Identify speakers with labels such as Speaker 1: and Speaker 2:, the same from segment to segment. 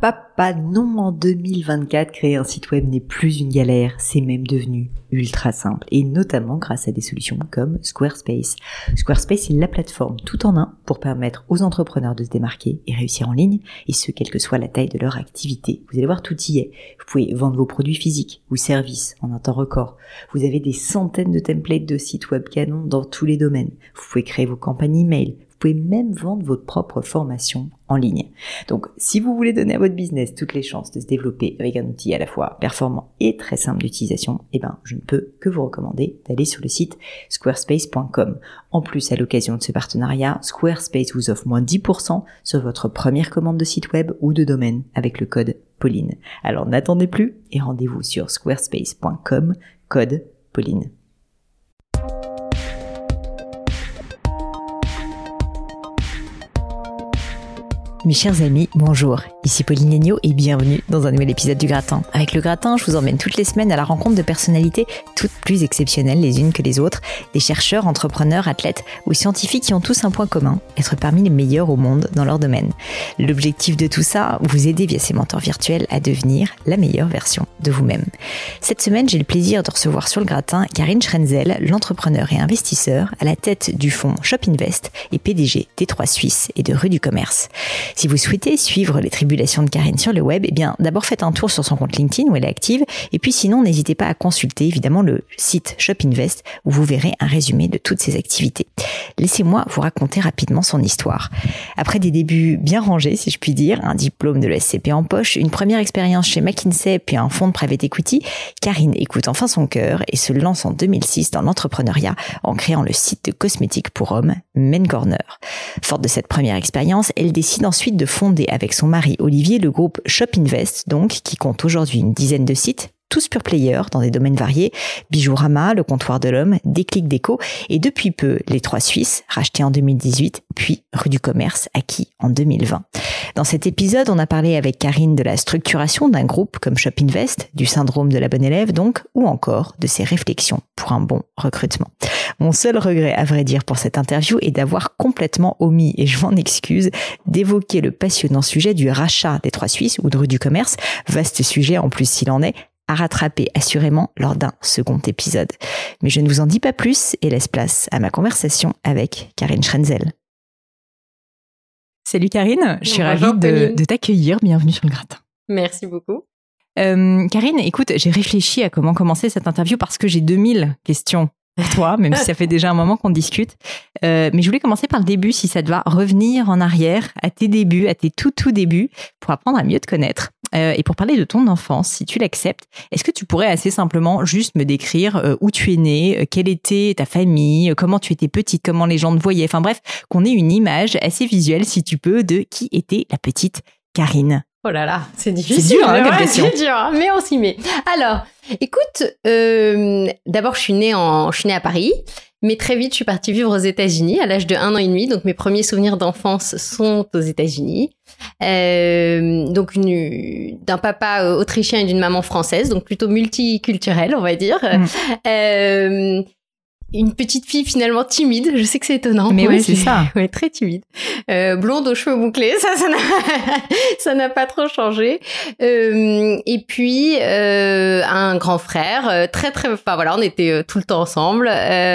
Speaker 1: papa, non, en 2024, créer un site web n'est plus une galère, c'est même devenu ultra simple, et notamment grâce à des solutions comme Squarespace. Squarespace est la plateforme tout en un pour permettre aux entrepreneurs de se démarquer et réussir en ligne, et ce, quelle que soit la taille de leur activité. Vous allez voir, tout y est. Vous pouvez vendre vos produits physiques ou services en un temps record. Vous avez des centaines de templates de sites web canons dans tous les domaines. Vous pouvez créer vos campagnes email. Vous pouvez même vendre votre propre formation en ligne. Donc, si vous voulez donner à votre business toutes les chances de se développer avec un outil à la fois performant et très simple d'utilisation, je ne peux que vous recommander d'aller sur le site squarespace.com. En plus, à l'occasion de ce partenariat, Squarespace vous offre moins 10% sur votre première commande de site web ou de domaine avec le code Pauline. Alors, n'attendez plus et rendez-vous sur squarespace.com, code Pauline. Mes chers amis, bonjour, ici Pauline Léniaud et bienvenue dans un nouvel épisode du Gratin. Avec le Gratin, je vous emmène toutes les semaines à la rencontre de personnalités toutes plus exceptionnelles les unes que les autres, des chercheurs, entrepreneurs, athlètes ou scientifiques qui ont tous un point commun, être parmi les meilleurs au monde dans leur domaine. L'objectif de tout ça, vous aider via ces mentors virtuels à devenir la meilleure version de vous-même. Cette semaine, j'ai le plaisir de recevoir sur le Gratin Karine Schrenzel, l'entrepreneur et investisseur à la tête du fonds Shop Invest et PDG T3 Suisse et de Rue du Commerce. Si vous souhaitez suivre les tribulations de Karine sur le web, d'abord faites un tour sur son compte LinkedIn où elle est active, et puis sinon n'hésitez pas à consulter évidemment le site Shop Invest où vous verrez un résumé de toutes ses activités. Laissez-moi vous raconter rapidement son histoire. Après des débuts bien rangés, si je puis dire, un diplôme de l'ESCP en poche, une première expérience chez McKinsey puis un fonds de private equity, Karine écoute enfin son cœur et se lance en 2006 dans l'entrepreneuriat en créant le site de cosmétiques pour hommes Men Corner. Forte de cette première expérience, elle décide ensuite de fonder avec son mari Olivier le groupe Shop Invest, donc, qui compte aujourd'hui une dizaine de sites, tous pure players dans des domaines variés, Bijourama, le comptoir de l'homme, Déclic Déco et depuis peu les 3 Suisses, rachetés en 2018, puis Rue du Commerce, acquis en 2020. Dans cet épisode, on a parlé avec Karine de la structuration d'un groupe comme Shop Invest, du syndrome de la bonne élève donc, ou encore de ses réflexions pour un bon recrutement. Mon seul regret, à vrai dire, pour cette interview est d'avoir complètement omis, et je m'en excuse, d'évoquer le passionnant sujet du rachat des 3 Suisses ou de Rue du Commerce, vaste sujet en plus s'il en est, à rattraper assurément lors d'un second épisode. Mais je ne vous en dis pas plus et laisse place à ma conversation avec Karine Schrenzel. Salut Karine, je suis ravie de t'accueillir. Bienvenue sur le Gratin.
Speaker 2: Merci beaucoup.
Speaker 1: Karine, écoute, j'ai réfléchi à comment commencer cette interview parce que j'ai 2000 questions pour toi, même si ça fait déjà un moment qu'on discute. Mais je voulais commencer par le début, si ça te va, revenir en arrière à tes débuts, à tes tout débuts, pour apprendre à mieux te connaître. Et pour parler de ton enfance, si tu l'acceptes, est-ce que tu pourrais assez simplement juste me décrire où tu es née, quelle était ta famille, comment tu étais petite, comment les gens te voyaient, enfin bref, qu'on ait une image assez visuelle, si tu peux, de qui était la petite Karine.
Speaker 2: Oh là là, c'est difficile.
Speaker 1: C'est dur, comme question.
Speaker 2: C'est dur, mais on s'y met. Alors, écoute, d'abord, je suis née à Paris, mais très vite, je suis partie vivre aux États-Unis à l'âge de 1 an et demi. Donc, mes premiers souvenirs d'enfance sont aux États-Unis. Donc, d'un papa autrichien et d'une maman française, donc plutôt multiculturelle, on va dire. Une petite fille finalement timide, je sais que c'est étonnant.
Speaker 1: Mais oui, c'est ça.
Speaker 2: Ouais, très timide. Blonde aux cheveux bouclés, ça n'a pas trop changé. Et puis un grand frère, on était tout le temps ensemble.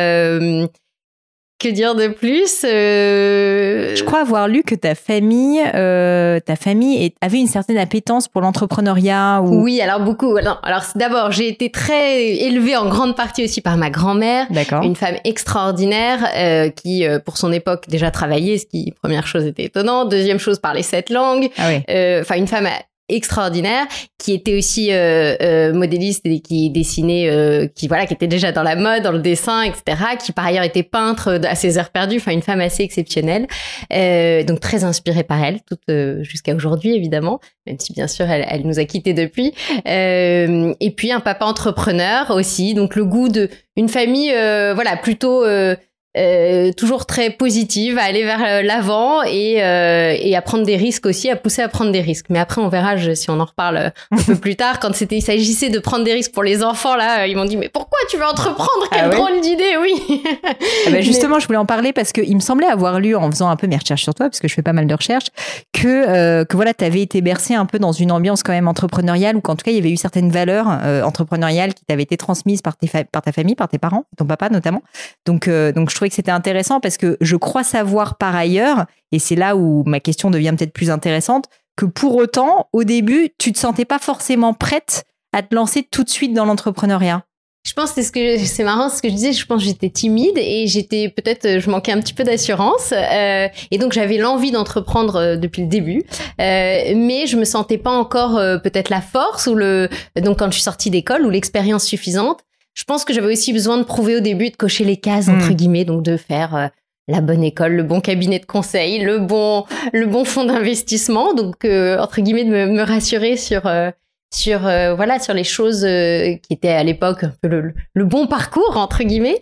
Speaker 2: Que dire de plus
Speaker 1: Je crois avoir lu que ta famille avait une certaine appétence pour l'entrepreneuriat.
Speaker 2: Oui, alors beaucoup. Alors d'abord, j'ai été très élevée en grande partie aussi par ma grand-mère,
Speaker 1: D'accord.
Speaker 2: Une femme extraordinaire qui, pour son époque, déjà travaillait, ce qui, première chose, était étonnant. Deuxième chose, parlait 7 langues.
Speaker 1: Ah oui.
Speaker 2: Une femme extraordinaire, qui était aussi modéliste et qui dessinait, qui était déjà dans la mode, dans le dessin, etc., qui par ailleurs était peintre à ses heures perdues, une femme assez exceptionnelle, donc très inspirée par elle, jusqu'à aujourd'hui évidemment, même si bien sûr elle nous a quittés depuis, et puis un papa entrepreneur aussi, donc le goût de une famille plutôt toujours très positive, à aller vers l'avant et à prendre des risques aussi, à pousser à prendre des risques. Mais après, on verra si on en reparle un peu plus tard. Quand il s'agissait de prendre des risques pour les enfants, là, ils m'ont dit « Mais pourquoi tu veux entreprendre ? Quelle drôle d'idée, oui !»
Speaker 1: Justement, je voulais en parler parce qu'il me semblait avoir lu, en faisant un peu mes recherches sur toi, parce que je fais pas mal de recherches, que voilà, t'avais été bercé un peu dans une ambiance quand même entrepreneuriale, ou qu'en tout cas, il y avait eu certaines valeurs entrepreneuriales qui t'avaient été transmises par ta famille, par tes parents, ton papa notamment. Donc je trouvais que c'était intéressant parce que je crois savoir par ailleurs, et c'est là où ma question devient peut-être plus intéressante, que pour autant, au début, tu te sentais pas forcément prête à te lancer tout de suite dans l'entrepreneuriat.
Speaker 2: Je pense que c'est marrant ce que je disais, je pense que j'étais timide et je manquais un petit peu d'assurance et donc j'avais l'envie d'entreprendre depuis le début, mais je me sentais pas encore peut-être la force donc quand je suis sortie d'école ou l'expérience suffisante. Je pense que j'avais aussi besoin de prouver au début, de cocher les cases entre guillemets, donc de faire la bonne école, le bon cabinet de conseil, le bon fonds d'investissement, donc entre guillemets de me rassurer sur les choses qui étaient à l'époque un peu le bon parcours entre guillemets,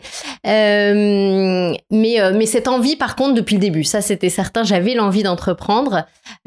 Speaker 2: mais cette envie par contre depuis le début, ça c'était certain, j'avais l'envie d'entreprendre,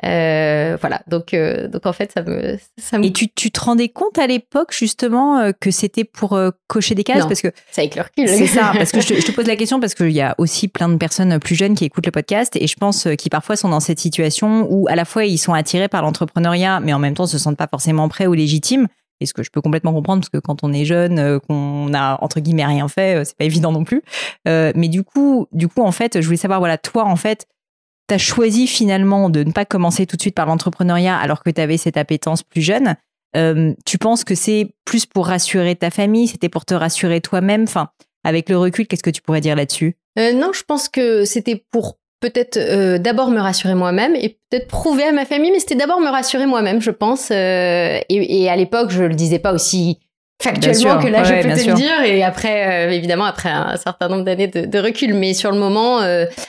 Speaker 2: donc en fait ça me
Speaker 1: Et tu te rendais compte à l'époque justement que c'était pour cocher des cases?
Speaker 2: Non,
Speaker 1: parce que
Speaker 2: c'est avec le recul.
Speaker 1: C'est ça, parce que je te pose la question parce qu'il y a aussi plein de personnes plus jeunes qui écoutent le podcast et je pense qui parfois sont dans cette situation où à la fois ils sont attirés par l'entrepreneuriat mais en même temps se sentent pas forcément prêts ou légitimes. Et ce que je peux complètement comprendre parce que quand on est jeune, qu'on a entre guillemets rien fait, c'est pas évident non plus. Mais du coup en fait, je voulais savoir, voilà, toi en fait, t'as choisi finalement de ne pas commencer tout de suite par l'entrepreneuriat alors que t'avais cette appétence plus jeune. Tu penses que c'est plus pour rassurer ta famille, c'était pour te rassurer toi-même? Enfin, avec le recul, qu'est-ce que tu pourrais dire là-dessus?
Speaker 2: Non, je pense que c'était pour peut-être d'abord me rassurer moi-même et peut-être prouver à ma famille, mais c'était d'abord me rassurer moi-même, je pense. Et à l'époque, je le disais pas aussi factuellement que là, je peux te le dire. Et après, évidemment, après un certain nombre d'années de recul, mais sur le moment,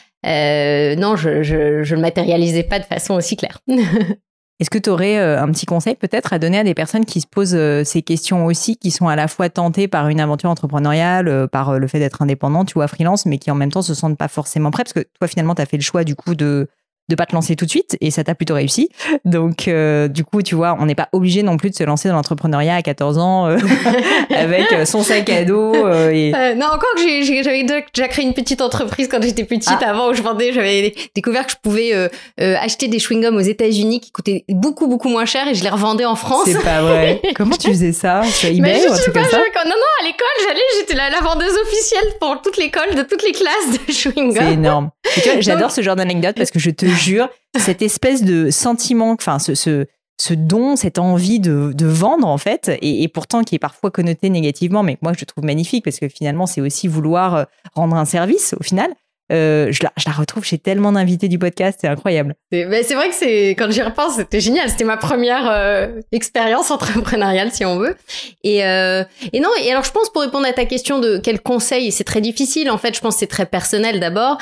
Speaker 2: non, je le matérialisais pas de façon aussi claire.
Speaker 1: Est-ce que tu aurais un petit conseil peut-être à donner à des personnes qui se posent ces questions aussi, qui sont à la fois tentées par une aventure entrepreneuriale, par le fait d'être indépendant, tu vois, freelance, mais qui en même temps se sentent pas forcément prêts? Parce que toi, finalement, tu as fait le choix du coup de pas te lancer tout de suite et ça t'a plutôt réussi. Donc, du coup, tu vois, on n'est pas obligé non plus de se lancer dans l'entrepreneuriat à 14 ans avec son sac à dos.
Speaker 2: Non, encore que j'avais déjà créé une petite entreprise quand j'étais petite. Avant où j'avais découvert que je pouvais acheter des chewing-gums aux États-Unis qui coûtaient beaucoup, beaucoup moins cher et je les revendais en France.
Speaker 1: C'est pas vrai. Comment tu faisais ça? Sur eBay ou un truc comme ça?
Speaker 2: Non, à l'école, j'étais la vendeuse officielle pour toute l'école, de toutes les classes de chewing-gum.
Speaker 1: C'est énorme. Et tu vois, j'adore ce genre d'anecdote parce que je te jure, cette espèce de sentiment, enfin, ce don, cette envie de vendre, en fait, et pourtant qui est parfois connoté négativement, mais que moi, je trouve magnifique parce que finalement, c'est aussi vouloir rendre un service, au final. Je la retrouve chez tellement d'invités du podcast, c'est incroyable.
Speaker 2: C'est vrai que quand j'y repense, c'était génial. C'était ma première expérience entrepreneuriale, si on veut. Et alors je pense, pour répondre à ta question de quel conseil, c'est très difficile. En fait, je pense que c'est très personnel d'abord.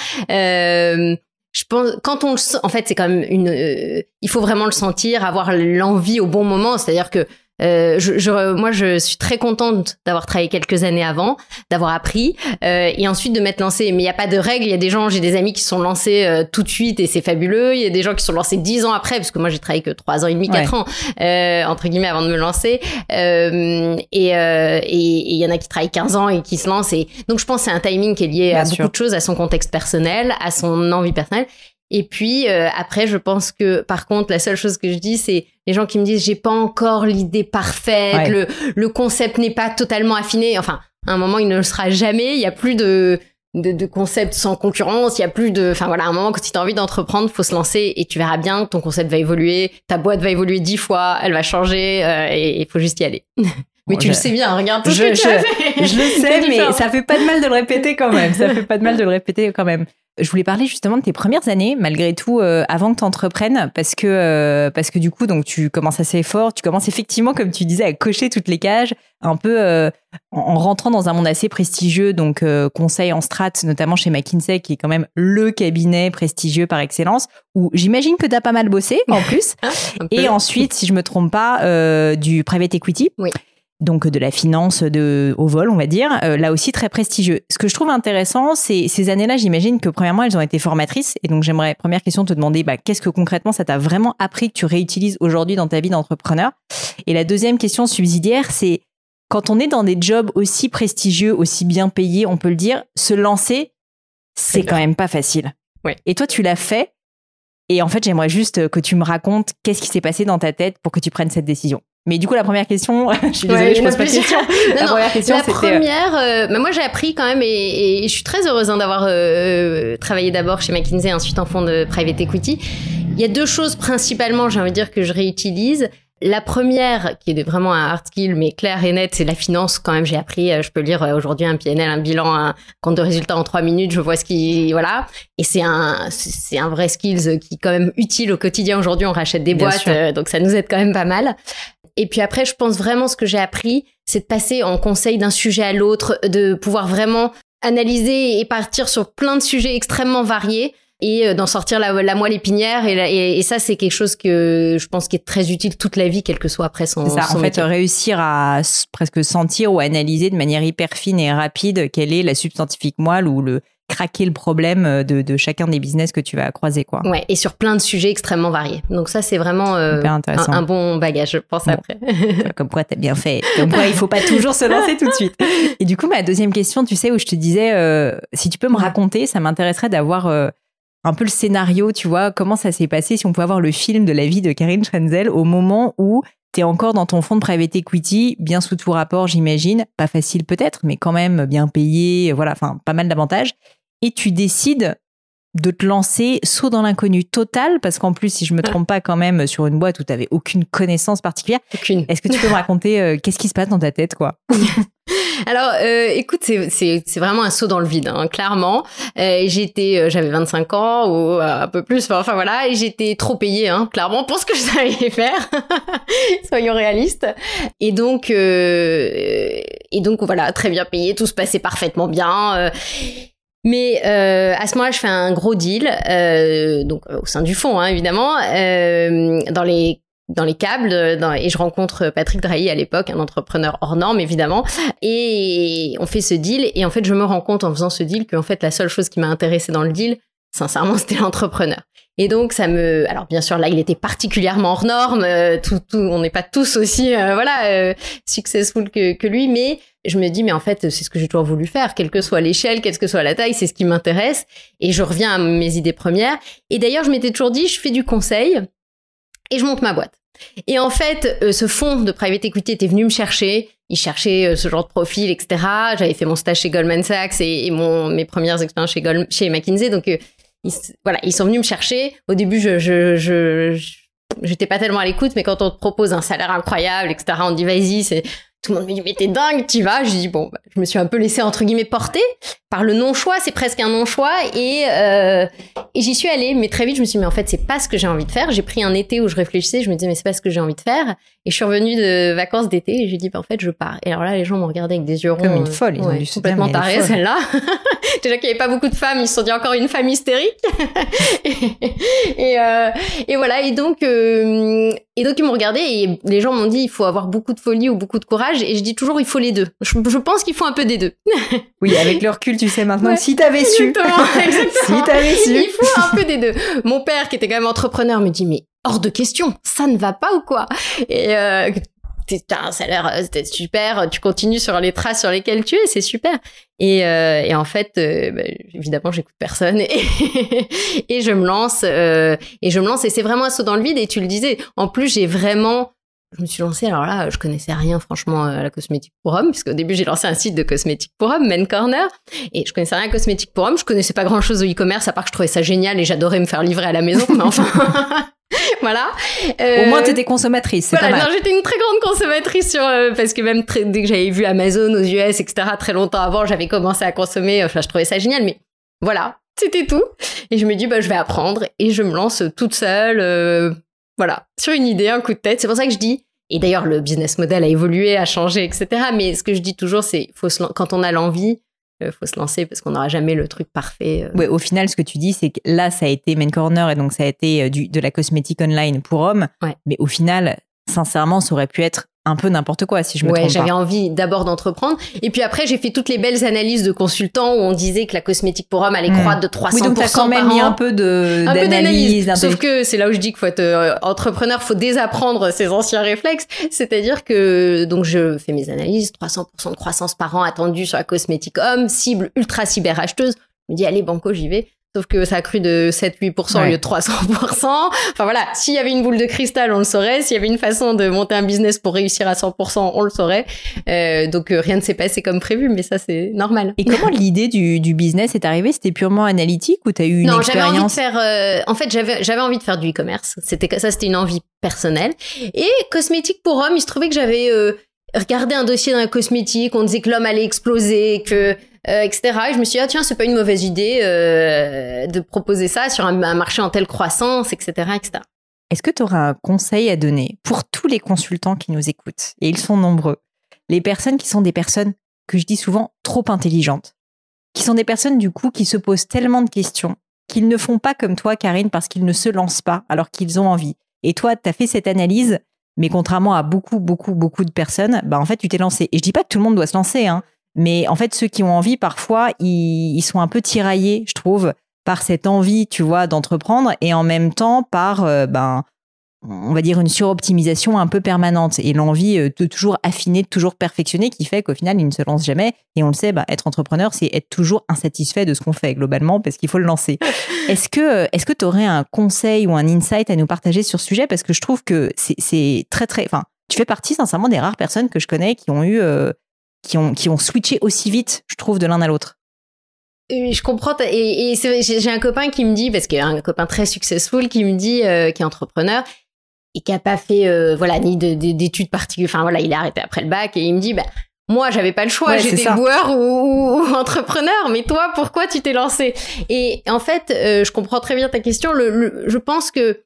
Speaker 2: Je pense, quand on le sent, en fait, c'est quand même il faut vraiment le sentir, avoir l'envie au bon moment. C'est-à-dire que moi, je suis très contente d'avoir travaillé quelques années avant, d'avoir appris, et ensuite de m'être lancée. Mais il n'y a pas de règle. Il y a des gens, j'ai des amis qui se sont lancés tout de suite et c'est fabuleux. Il y a des gens qui se sont lancés 10 ans après, parce que moi, j'ai travaillé que 3 ans et demi, 4 ans, entre guillemets, avant de me lancer. Et il y en a qui travaillent 15 ans et qui se lancent. Et donc, je pense que c'est un timing qui est lié à beaucoup de choses, à son contexte personnel, à son envie personnelle. Et puis après, je pense que par contre, la seule chose que je dis, c'est les gens qui me disent j'ai pas encore l'idée parfaite, le concept n'est pas totalement affiné. Enfin, à un moment, il ne le sera jamais. Il y a plus de concept sans concurrence. Il y a plus de. Enfin voilà, à un moment, si t'as envie d'entreprendre, faut se lancer et tu verras bien. Ton concept va évoluer, ta boîte va évoluer 10 fois, elle va changer et il faut juste y aller. Mais tu le sais bien, regarde tout ce que tu as fait.
Speaker 1: Je le sais, mais ça fait pas de mal de le répéter quand même. Je voulais parler justement de tes premières années, malgré tout, avant que tu entreprennes, parce que du coup, donc tu commences assez fort, tu commences effectivement, comme tu disais, à cocher toutes les cases, un peu en rentrant dans un monde assez prestigieux, donc conseil en strat, notamment chez McKinsey, qui est quand même le cabinet prestigieux par excellence, où j'imagine que tu as pas mal bossé en plus. Et ensuite, si je me trompe pas, du private equity.
Speaker 2: Oui.
Speaker 1: donc de la finance au vol, on va dire, là aussi très prestigieux. Ce que je trouve intéressant, c'est ces années-là, j'imagine que premièrement, elles ont été formatrices. Et donc, j'aimerais, première question, te demander qu'est-ce que concrètement ça t'a vraiment appris que tu réutilises aujourd'hui dans ta vie d'entrepreneur. Et la deuxième question subsidiaire, c'est quand on est dans des jobs aussi prestigieux, aussi bien payés, on peut le dire, se lancer, c'est quand même pas facile.
Speaker 2: Ouais.
Speaker 1: Et toi, tu l'as fait. Et en fait, j'aimerais juste que tu me racontes qu'est-ce qui s'est passé dans ta tête pour que tu prennes cette décision. Mais du coup, la première question, je suis désolée, je pose pas de question.
Speaker 2: Moi, j'ai appris quand même et je suis très heureuse d'avoir travaillé d'abord chez McKinsey, ensuite en fonds de private equity. Il y a deux choses principalement, j'ai envie de dire, que je réutilise. La première, qui est vraiment un hard skill, mais clair et net, c'est la finance. Quand même, j'ai appris, je peux lire aujourd'hui un PNL, un bilan, un compte de résultats en 3 minutes, je vois ce qui, voilà. Et c'est un vrai skills qui est quand même utile au quotidien. Aujourd'hui, on rachète des boîtes, donc ça nous aide quand même pas mal. Et puis après, je pense vraiment ce que j'ai appris, c'est de passer en conseil d'un sujet à l'autre, de pouvoir vraiment analyser et partir sur plein de sujets extrêmement variés. Et d'en sortir la moelle épinière et ça c'est quelque chose que je pense qui est très utile toute la vie, quel que soit après son
Speaker 1: c'est ça, en
Speaker 2: métier.
Speaker 1: fait réussir à presque sentir ou analyser de manière hyper fine et rapide quelle est la substantifique moelle ou craquer le problème de chacun des business que tu vas croiser, quoi.
Speaker 2: Ouais, et sur plein de sujets extrêmement variés. Donc ça c'est vraiment un bon bagage, je pense, après.
Speaker 1: Comme quoi t'as bien fait, comme quoi il faut pas toujours se lancer tout de suite. Et du coup ma deuxième question, tu sais, où je te disais si tu peux me raconter, ça m'intéresserait d'avoir un peu le scénario, tu vois, comment ça s'est passé, si on peut avoir le film de la vie de Karine Schrenzel au moment où t'es encore dans ton fonds de private equity, bien sous tout rapport, j'imagine, pas facile peut-être, mais quand même bien payé, voilà, enfin, pas mal d'avantages. Et tu décides de te lancer saut dans l'inconnu total, parce qu'en plus, si je me trompe pas quand même, sur une boîte où t'avais aucune connaissance particulière.
Speaker 2: Aucune.
Speaker 1: Est-ce que tu peux me raconter qu'est-ce qui se passe dans ta tête, quoi?
Speaker 2: Alors, écoute, c'est vraiment un saut dans le vide, hein, clairement. J'avais 25 ans ou un peu plus, enfin voilà, et j'étais trop payée, hein, clairement, pour ce que je savais faire. Soyons réalistes. Et donc voilà, très bien payée, tout se passait parfaitement bien. Mais à ce moment-là, je fais un gros deal, donc au sein du fonds, hein, évidemment, dans les câbles, et je rencontre Patrick Drahi à l'époque, un entrepreneur hors norme évidemment, et on fait ce deal, et en fait je me rends compte en faisant ce deal qu'en fait la seule chose qui m'a intéressée dans le deal, sincèrement, c'était l'entrepreneur. Et donc alors bien sûr là il était particulièrement hors norme, on n'est pas tous aussi successful que lui, mais je me dis mais en fait c'est ce que j'ai toujours voulu faire, quelle que soit l'échelle, quelle que soit la taille, c'est ce qui m'intéresse, et je reviens à mes idées premières. Et d'ailleurs je m'étais toujours dit je fais du conseil et je monte ma boîte. Et en fait, ce fonds de private equity était venu me chercher. Il cherchait ce genre de profil, etc. J'avais fait mon stage chez Goldman Sachs et mes premières expériences chez McKinsey. Donc, ils sont venus me chercher. Au début, j'étais pas tellement à l'écoute, mais quand on te propose un salaire incroyable, etc., on te dit vas-y, tout le monde me dit mais t'es dingue, t'y vas. Je dis bon, je me suis un peu laissée entre guillemets porter par le non-choix, c'est presque un non-choix, et j'y suis allée, mais très vite je me suis dit mais en fait c'est pas ce que j'ai envie de faire. J'ai pris un été où je réfléchissais, je me disais mais c'est pas ce que j'ai envie de faire, et je suis revenue de vacances d'été et j'ai dit en fait je pars. Et alors là les gens m'ont regardé avec des yeux ronds,
Speaker 1: comme une folle, ils ont dû se dire
Speaker 2: complètement tarée celle-là. Déjà qu'il y avait pas beaucoup de femmes, ils se sont dit encore une femme hystérique. et voilà, et donc ils m'ont regardé et les gens m'ont dit il faut avoir beaucoup de folie ou beaucoup de courage, et je dis toujours il faut les deux. Je pense qu'il faut un peu des deux.
Speaker 1: Oui, avec le recul, tu sais maintenant, si t'avais su.
Speaker 2: Exactement.
Speaker 1: Si t'avais su.
Speaker 2: Il faut un peu des deux. Mon père, qui était quand même entrepreneur, me dit mais hors de question, ça ne va pas ou quoi? Et t'as un salaire, c'était super, tu continues sur les traces sur lesquelles tu es, c'est super. Et en fait, évidemment, j'écoute personne et je me lance, et c'est vraiment un saut dans le vide. Et tu le disais, en plus, je me suis lancée, alors là, je connaissais rien, franchement, à la cosmétique pour hommes, puisqu'au début, j'ai lancé un site de cosmétique pour hommes, Men Corner, et je connaissais rien à cosmétique pour hommes, je connaissais pas grand chose au e-commerce, à part que je trouvais ça génial et j'adorais me faire livrer à la maison, mais enfin, voilà.
Speaker 1: Au moins, t'étais consommatrice, c'est pas mal.
Speaker 2: Non, j'étais une très grande consommatrice parce que même dès que j'avais vu Amazon aux US, etc., très longtemps avant, j'avais commencé à consommer, enfin, je trouvais ça génial, mais voilà, c'était tout. Et je me dis, je vais apprendre, et je me lance toute seule, voilà, sur une idée, un coup de tête. C'est pour ça que je dis, et d'ailleurs le business model a évolué, a changé, etc. Mais ce que je dis toujours, c'est quand on a l'envie, faut se lancer parce qu'on n'aura jamais le truc parfait.
Speaker 1: Ouais, au final, ce que tu dis, c'est que là, ça a été Men Corner, et donc ça a été de la cosmétique online pour hommes.
Speaker 2: Ouais.
Speaker 1: Mais au final, sincèrement, ça aurait pu être un peu n'importe quoi, si je me trompe pas.
Speaker 2: J'avais envie d'abord d'entreprendre. Et puis après, j'ai fait toutes les belles analyses de consultants où on disait que la cosmétique pour hommes allait croître de 300%
Speaker 1: oui, donc t'as quand même mis un peu d'analyse.
Speaker 2: Sauf que c'est là où je dis qu'il faut être entrepreneur, faut désapprendre ses anciens réflexes. C'est-à-dire que, donc, je fais mes analyses, 300% de croissance par an attendue sur la cosmétique homme, cible ultra cyber acheteuse. Je me dis, allez, banco, j'y vais. Sauf que ça a cru de 7-8% au lieu de 300%. Enfin voilà, s'il y avait une boule de cristal, on le saurait. S'il y avait une façon de monter un business pour réussir à 100%, on le saurait. Donc rien ne s'est passé comme prévu, mais ça c'est normal.
Speaker 1: Et comment l'idée du business est arrivée? C'était purement analytique ou t'as eu une expérience?
Speaker 2: Non, j'avais envie de faire... en fait, j'avais envie de faire du e-commerce. C'était une envie personnelle. Et cosmétique pour hommes, il se trouvait que j'avais regardé un dossier dans la cosmétique. On disait que l'homme allait exploser, que... etc. Et je me suis dit, tiens, c'est pas une mauvaise idée de proposer ça sur un marché en telle croissance, etc., etc.
Speaker 1: Est-ce que tu auras un conseil à donner pour tous les consultants qui nous écoutent? Et ils sont nombreux. Les personnes qui sont des personnes, que je dis souvent, trop intelligentes. Qui sont des personnes, du coup, qui se posent tellement de questions qu'ils ne font pas comme toi, Karine, parce qu'ils ne se lancent pas alors qu'ils ont envie. Et toi, tu as fait cette analyse, mais contrairement à beaucoup de personnes, en fait, tu t'es lancé. Et je dis pas que tout le monde doit se lancer, hein. Mais en fait, ceux qui ont envie, parfois, ils sont un peu tiraillés, je trouve, par cette envie, tu vois, d'entreprendre et en même temps par, on va dire, une suroptimisation un peu permanente et l'envie de toujours affiner, de toujours perfectionner qui fait qu'au final, ils ne se lancent jamais. Et on le sait, être entrepreneur, c'est être toujours insatisfait de ce qu'on fait globalement parce qu'il faut le lancer. Est-ce que tu aurais un conseil ou un insight à nous partager sur ce sujet? Parce que je trouve que c'est très, très... Enfin, tu fais partie, sincèrement, des rares personnes que je connais qui ont eu... qui ont switché aussi vite, je trouve, de l'un à l'autre.
Speaker 2: Je comprends. Et j'ai un copain qui me dit, parce qu'il y a un copain très successful qui me dit, qui est entrepreneur et qui a pas fait, ni d'études particulières. Enfin, voilà, il a arrêté après le bac et il me dit, moi, j'avais pas le choix. J'étais boueur ou entrepreneur. Mais toi, pourquoi tu t'es lancé? Et en fait, je comprends très bien ta question. Je pense que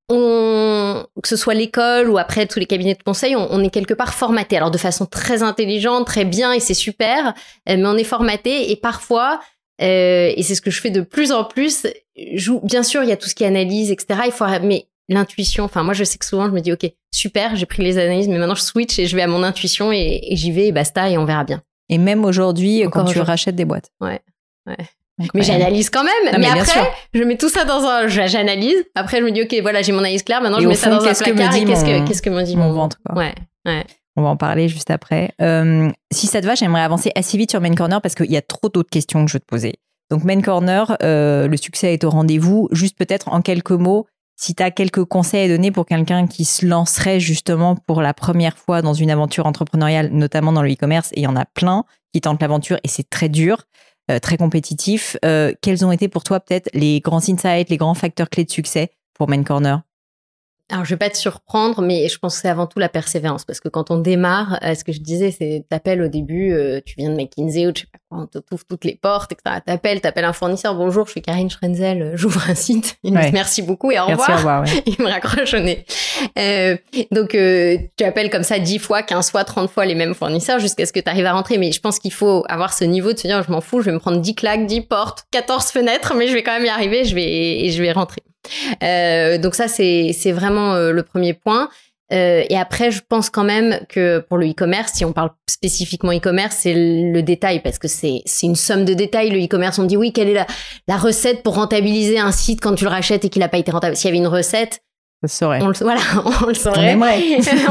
Speaker 2: ce soit l'école ou après tous les cabinets de conseil, on est quelque part formaté. Alors de façon très intelligente, très bien, et c'est super, mais on est formaté et parfois, et c'est ce que je fais de plus en plus, bien sûr, il y a tout ce qui est analyse, etc. Mais l'intuition, enfin moi je sais que souvent je me dis ok, super, j'ai pris les analyses, mais maintenant je switch et je vais à mon intuition et j'y vais et basta et on verra bien.
Speaker 1: Et même aujourd'hui, quand tu rachètes des boîtes.
Speaker 2: Ouais. Mais j'analyse quand même. Non, mais après, je mets tout ça j'analyse. Après, je me dis, ok, voilà, j'ai mon analyse claire. Maintenant, je mets ça dans un placard. Et qu'est-ce que me dit
Speaker 1: mon ventre, quoi.
Speaker 2: Ouais.
Speaker 1: On va en parler juste après. Si ça te va, j'aimerais avancer assez vite sur Main Corner parce qu'il y a trop d'autres questions que je veux te poser. Donc, Main Corner, le succès est au rendez-vous. Juste peut-être en quelques mots, si tu as quelques conseils à donner pour quelqu'un qui se lancerait justement pour la première fois dans une aventure entrepreneuriale, notamment dans le e-commerce, et il y en a plein qui tentent l'aventure et c'est très dur. Très compétitif. Quels ont été pour toi peut-être les grands insights, les grands facteurs clés de succès pour Main Corner?
Speaker 2: Alors, je vais pas te surprendre, mais je pense que c'est avant tout la persévérance. Parce que quand on démarre, ce que je disais, c'est t'appelles au début, tu viens de McKinsey ou je sais pas quoi, on t'ouvre toutes les portes, etc. T'appelles un fournisseur, bonjour, je suis Karine Schrenzel, j'ouvre un site. Il me dit merci beaucoup et au revoir.
Speaker 1: Merci, au revoir, ouais.
Speaker 2: Il me raccroche au nez. Donc, tu appelles comme ça 10 fois, 15 fois, 30 fois les mêmes fournisseurs jusqu'à ce que tu arrives à rentrer. Mais je pense qu'il faut avoir ce niveau de se dire, je m'en fous, je vais me prendre 10 claques, 10 portes, 14 fenêtres, mais je vais quand même y arriver, je vais rentrer. Donc ça, c'est vraiment le premier point. Et après, je pense quand même que pour le e-commerce, si on parle spécifiquement e-commerce, c'est le détail parce que c'est une somme de détails. Le e-commerce, on me dit oui, quelle est la recette pour rentabiliser un site quand tu le rachètes et qu'il n'a pas été rentable? S'il y avait une recette,
Speaker 1: on le saurait.
Speaker 2: On le saurait.
Speaker 1: On aimerait.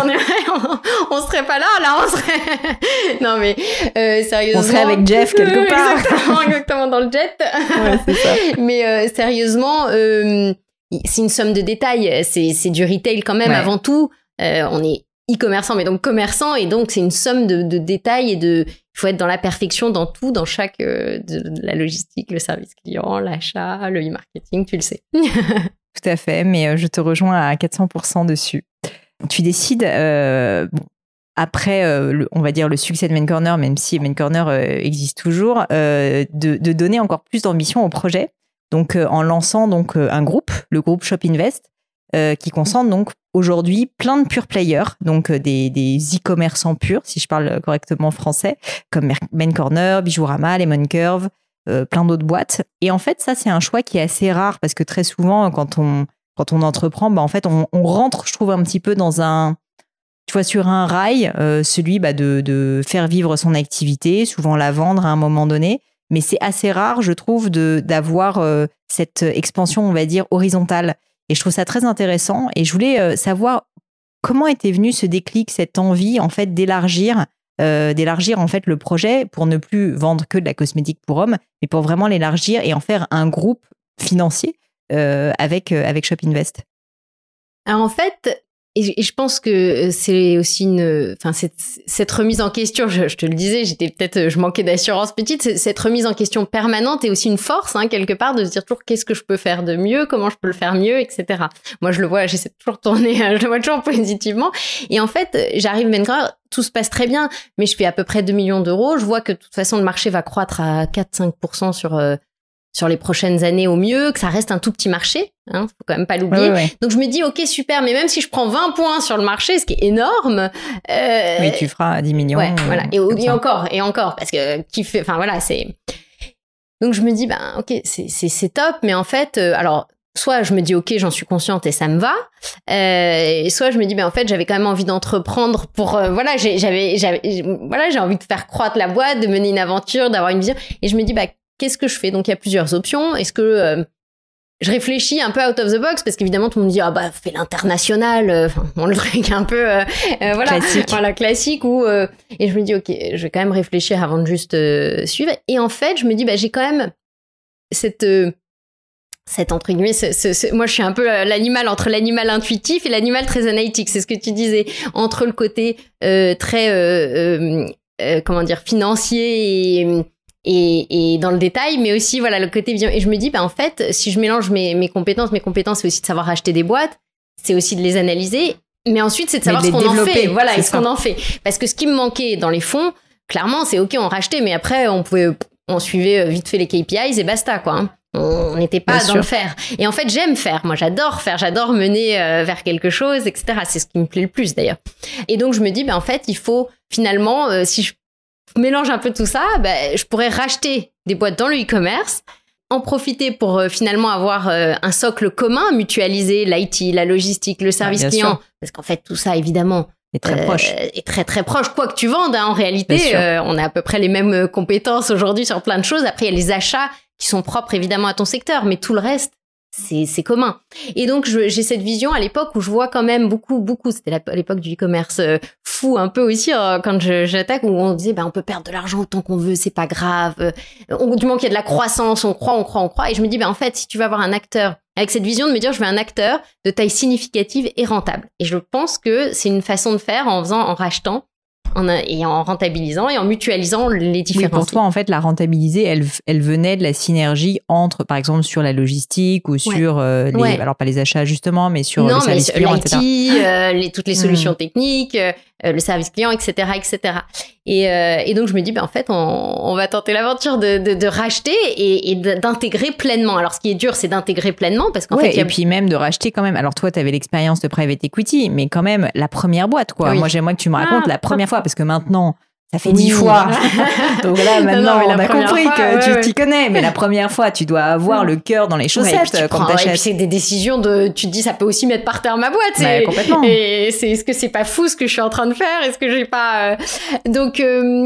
Speaker 2: on serait pas là, on serait... Non, mais sérieusement...
Speaker 1: On serait avec Jeff quelque part.
Speaker 2: Exactement, dans le jet.
Speaker 1: Ouais, c'est ça.
Speaker 2: Mais sérieusement, c'est une somme de détails. C'est du retail quand même, avant tout. On est e-commerçant, mais donc commerçant. Et donc, c'est une somme de détails et il faut être dans la perfection dans tout, dans chaque... de la logistique, le service client, l'achat, le e-marketing, tu le sais.
Speaker 1: Tout à fait, mais je te rejoins à 400% dessus. Tu décides, après, on va dire le succès de Main Corner, même si Main Corner existe toujours, de donner encore plus d'ambition au projet. Donc, en lançant donc un groupe, le groupe Shop Invest, qui concentre donc aujourd'hui plein de pure players, donc des e-commerçants purs, si je parle correctement français, comme Main Corner, Bijourama, Lemon Curve, plein d'autres boîtes. Et en fait, ça, c'est un choix qui est assez rare parce que très souvent, quand on entreprend, en fait, on rentre, je trouve, un petit peu dans un tu vois, sur un rail, celui de faire vivre son activité, souvent la vendre à un moment donné. Mais c'est assez rare, je trouve, d'avoir cette expansion, on va dire, horizontale. Et je trouve ça très intéressant. Et je voulais savoir comment était venu ce déclic, cette envie, en fait, d'élargir en fait le projet pour ne plus vendre que de la cosmétique pour hommes, mais pour vraiment l'élargir et en faire un groupe financier avec Shop Invest.
Speaker 2: Alors en fait, et je pense que c'est aussi cette remise en question, je te le disais, je manquais d'assurance petite, cette remise en question permanente est aussi une force, quelque part, de se dire toujours qu'est-ce que je peux faire de mieux, comment je peux le faire mieux, etc. Moi, je le vois, j'essaie de toujours tourner, je le vois toujours positivement. Et en fait, j'arrive maintenant, tout se passe très bien, mais je fais à peu près 2 millions d'euros. Je vois que de toute façon, le marché va croître à 4-5% sur les prochaines années au mieux, que ça reste un tout petit marché, faut quand même pas l'oublier.
Speaker 1: Ouais.
Speaker 2: Donc je me dis, ok, super, mais même si je prends 20 points sur le marché, ce qui est énorme...
Speaker 1: oui, tu feras 10 millions.
Speaker 2: Ouais, voilà. Et encore, parce que c'est... Donc je me dis, ok, c'est top, mais en fait, alors, soit je me dis, ok, j'en suis consciente et ça me va, et soit je me dis, en fait, j'avais quand même envie d'entreprendre pour, j'ai envie de faire croître la boîte, de mener une aventure, d'avoir une vision, et je me dis, qu'est-ce que je fais? Donc, il y a plusieurs options. Est-ce que je réfléchis un peu out of the box? Parce qu'évidemment, tout le monde dit, fais l'international, le truc un peu,
Speaker 1: classique.
Speaker 2: Voilà, classique. Et je me dis, ok, je vais quand même réfléchir avant de juste suivre. Et en fait, je me dis, j'ai quand même cette entre guillemets, moi, je suis un peu l'animal entre l'animal intuitif et l'animal très analytique. C'est ce que tu disais. Entre le côté très, financier et dans le détail, mais aussi le côté vision. Et je me dis, en fait, si je mélange mes compétences c'est aussi de savoir acheter des boîtes, c'est aussi de les analyser, mais ensuite c'est de savoir ce qu'on en fait. Voilà, et ce qu'on en fait. Parce que ce qui me manquait dans les fonds, clairement, c'est ok, on rachetait, mais après on suivait vite fait les KPIs et basta, quoi. On n'était pas dans le faire. Et en fait, j'aime faire. Moi, j'adore faire. J'adore mener vers quelque chose, etc. C'est ce qui me plaît le plus, d'ailleurs. Et donc, je me dis, en fait, il faut finalement, si je mélange un peu tout ça, je pourrais racheter des boîtes dans le e-commerce, en profiter pour finalement avoir un socle commun, mutualiser l'IT, la logistique, le service client. Sûr. Parce qu'en fait, tout ça, évidemment,
Speaker 1: est très proche.
Speaker 2: Est très, très proche. Quoi que tu vendes, en réalité, on a à peu près les mêmes compétences aujourd'hui sur plein de choses. Après, il y a les achats qui sont propres, évidemment, à ton secteur, mais tout le reste, c'est commun. Et donc, j'ai cette vision à l'époque où je vois quand même beaucoup, c'était l'époque du e-commerce fou un peu aussi, quand j'attaque, où on disait, on peut perdre de l'argent autant qu'on veut, c'est pas grave. Du moment qu'il y a de la croissance, on croit. Et je me dis, en fait, si tu vas avoir un acteur, avec cette vision de me dire, je veux un acteur de taille significative et rentable. Et je pense que c'est une façon de faire en rachetant, et en rentabilisant et en mutualisant les différents.
Speaker 1: Oui, pour toi, en fait, la rentabiliser, elle venait de la synergie entre, par exemple, sur la logistique ou sur alors pas les achats justement, mais sur le service client,
Speaker 2: etc. Toutes les solutions techniques, le service client, etc., etc. Et donc je me dis, en fait, on va tenter l'aventure de racheter et d'intégrer pleinement. Alors, ce qui est dur, c'est d'intégrer pleinement parce qu'en fait,
Speaker 1: et puis même de racheter quand même. Alors toi, tu avais l'expérience de private equity, mais quand même la première boîte, quoi. Oui. Moi, j'aimerais que tu me racontes la première fois parce que maintenant, ça fait 10 fois. Donc là, maintenant, on a compris que tu t'y connais. Mais la première fois, tu dois avoir le cœur dans les chaussettes quand t'achètes.
Speaker 2: Et puis c'est des décisions tu te dis, ça peut aussi mettre par terre ma boîte.
Speaker 1: Complètement.
Speaker 2: Et est-ce que c'est pas fou ce que je suis en train de faire? Est-ce que j'ai pas... Donc...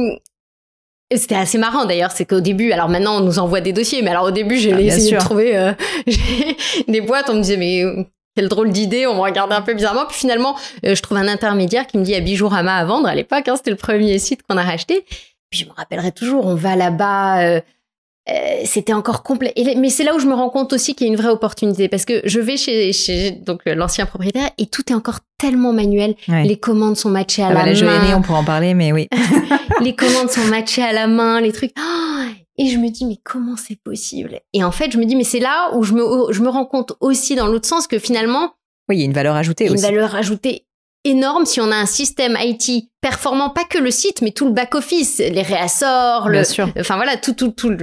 Speaker 2: C'était assez marrant d'ailleurs, c'est qu'au début, alors maintenant on nous envoie des dossiers, mais alors au début j'ai essayé de trouver des boîtes, on me disait mais quelle drôle d'idée, on me regardait un peu bizarrement, puis finalement je trouve un intermédiaire qui me dit à Bijourama à vendre à l'époque, c'était le premier site qu'on a racheté, puis je me rappellerai toujours, on va là-bas, c'était encore complet, mais c'est là où je me rends compte aussi qu'il y a une vraie opportunité, parce que je vais chez donc l'ancien propriétaire et tout est encore tellement manuel, les commandes sont matchées à la main.
Speaker 1: La journée, on pourra en parler, mais oui.
Speaker 2: Les commandes sont matchées à la main, les trucs. Et je me dis, mais comment c'est possible? Et en fait, je me dis, mais c'est là où je me rends compte aussi dans l'autre sens que finalement...
Speaker 1: Oui, il y a une valeur ajoutée aussi.
Speaker 2: Une valeur ajoutée énorme si on a un système IT performant, pas que le site, mais tout le back-office, les réassorts, enfin voilà, tout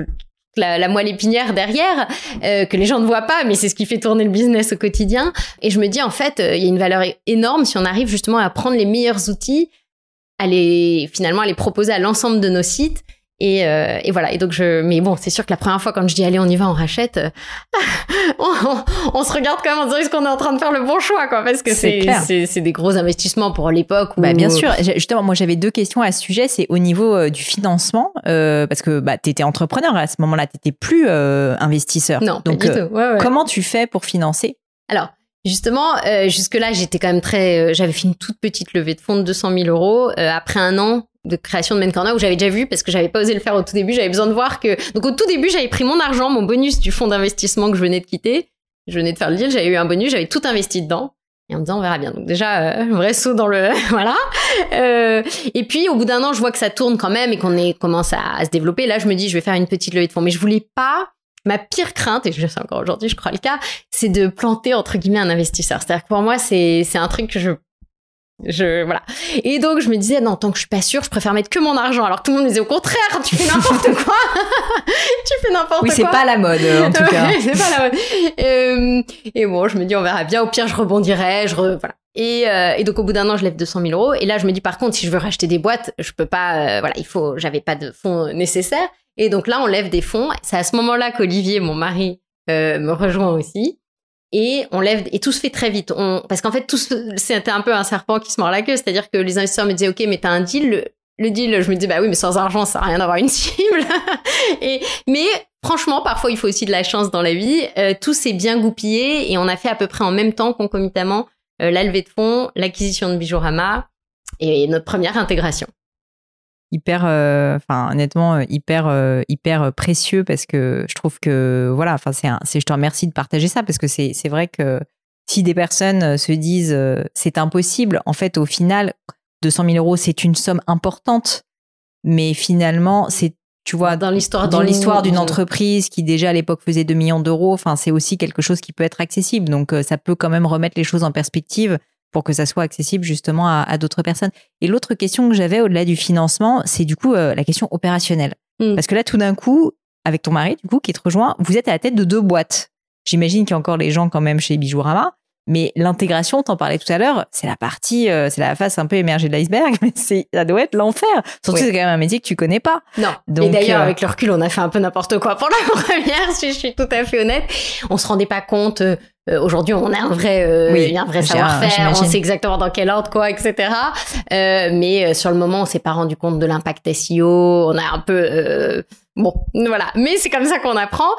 Speaker 2: la moelle épinière derrière, que les gens ne voient pas, mais c'est ce qui fait tourner le business au quotidien. Et je me dis, en fait, il y a une valeur énorme si on arrive justement à prendre les meilleurs outils, à les proposer à l'ensemble de nos sites Et voilà. Et donc mais bon, c'est sûr que la première fois quand je dis allez, on y va, on rachète, on se regarde quand même en disant est-ce qu'on est en train de faire le bon choix, quoi, parce que c'est des gros investissements pour l'époque. Où...
Speaker 1: Bah bien sûr. Justement, moi j'avais 2 questions à ce sujet. C'est au niveau du financement, parce que t'étais entrepreneur à ce moment-là, t'étais plus investisseur.
Speaker 2: Non,
Speaker 1: donc
Speaker 2: pas du tout. Ouais.
Speaker 1: Comment tu fais pour financer?
Speaker 2: Alors. Justement, jusque-là, j'étais quand même j'avais fait une toute petite levée de fonds de 200 000 euros après un an de création de Men Corner où j'avais déjà vu, parce que j'avais pas osé le faire au tout début, j'avais besoin de voir que... Donc au tout début, j'avais pris mon argent, mon bonus du fonds d'investissement que je venais de quitter. Je venais de faire le deal, j'avais eu un bonus, j'avais tout investi dedans. Et en me disant, on verra bien. Donc déjà, vrai saut dans le... voilà. Et puis, au bout d'un an, je vois que ça tourne quand même et qu'on commence à se développer. Là, je me dis, je vais faire une petite levée de fonds. Mais je voulais pas... Ma pire crainte, et je le sais encore aujourd'hui, je crois le cas, c'est de planter, entre guillemets, un investisseur. C'est-à-dire que pour moi, c'est un truc que voilà. Et donc, je me disais, non, tant que je suis pas sûre, je préfère mettre que mon argent. Alors que tout le monde me disait, au contraire, tu fais n'importe quoi. Tu fais n'importe quoi.
Speaker 1: Oui, c'est pas la mode, en tout cas.
Speaker 2: C'est pas la mode. Et bon, je me dis, on verra bien. Au pire, je rebondirai, voilà. Et donc, au bout d'un an, je lève 200 000 euros. Et là, je me dis, par contre, si je veux racheter des boîtes, je peux pas, j'avais pas de fonds nécessaires. Et donc là, on lève des fonds. C'est à ce moment-là qu'Olivier, mon mari, me rejoint aussi. Et on lève, et tout se fait très vite. Parce qu'en fait, c'était un peu un serpent qui se mord la queue. C'est-à-dire que les investisseurs me disaient, OK, mais t'as un deal. Le deal, je me disais, bah oui, mais sans argent, ça sert à rien d'avoir une cible. Mais franchement, parfois, il faut aussi de la chance dans la vie. Tout s'est bien goupillé et on a fait à peu près en même temps, concomitamment, la levée de fonds, l'acquisition de Bijourama et notre première intégration.
Speaker 1: Honnêtement, hyper précieux, parce que je trouve que, voilà, je te remercie de partager ça, parce que c'est vrai que si des personnes se disent c'est impossible, en fait, au final, 200 000 euros, c'est une somme importante, mais finalement, c'est, tu vois, dans l'histoire d'une entreprise qui déjà à l'époque faisait 2 millions d'euros, c'est aussi quelque chose qui peut être accessible. Donc, ça peut quand même remettre les choses en perspective pour que ça soit accessible justement à d'autres personnes. Et l'autre question que j'avais au-delà du financement, c'est du coup la question opérationnelle. Parce que là, tout d'un coup, avec ton mari, du coup, qui te rejoint, vous êtes à la tête de 2 boîtes. J'imagine qu'il y a encore les gens quand même chez Bijourama, mais l'intégration, t'en parlais tout à l'heure, c'est la face un peu émergée de l'iceberg, mais ça doit être l'enfer. Surtout que c'est quand même un métier que tu connais pas.
Speaker 2: Non. Donc, et d'ailleurs, avec le recul, on a fait un peu n'importe quoi pour la première, si je suis tout à fait honnête. On se rendait pas compte... aujourd'hui, on a un vrai savoir-faire, on sait exactement dans quel ordre, quoi, etc. Mais sur le moment, on s'est pas rendu compte de l'impact SEO. On a un peu, voilà. Mais c'est comme ça qu'on apprend.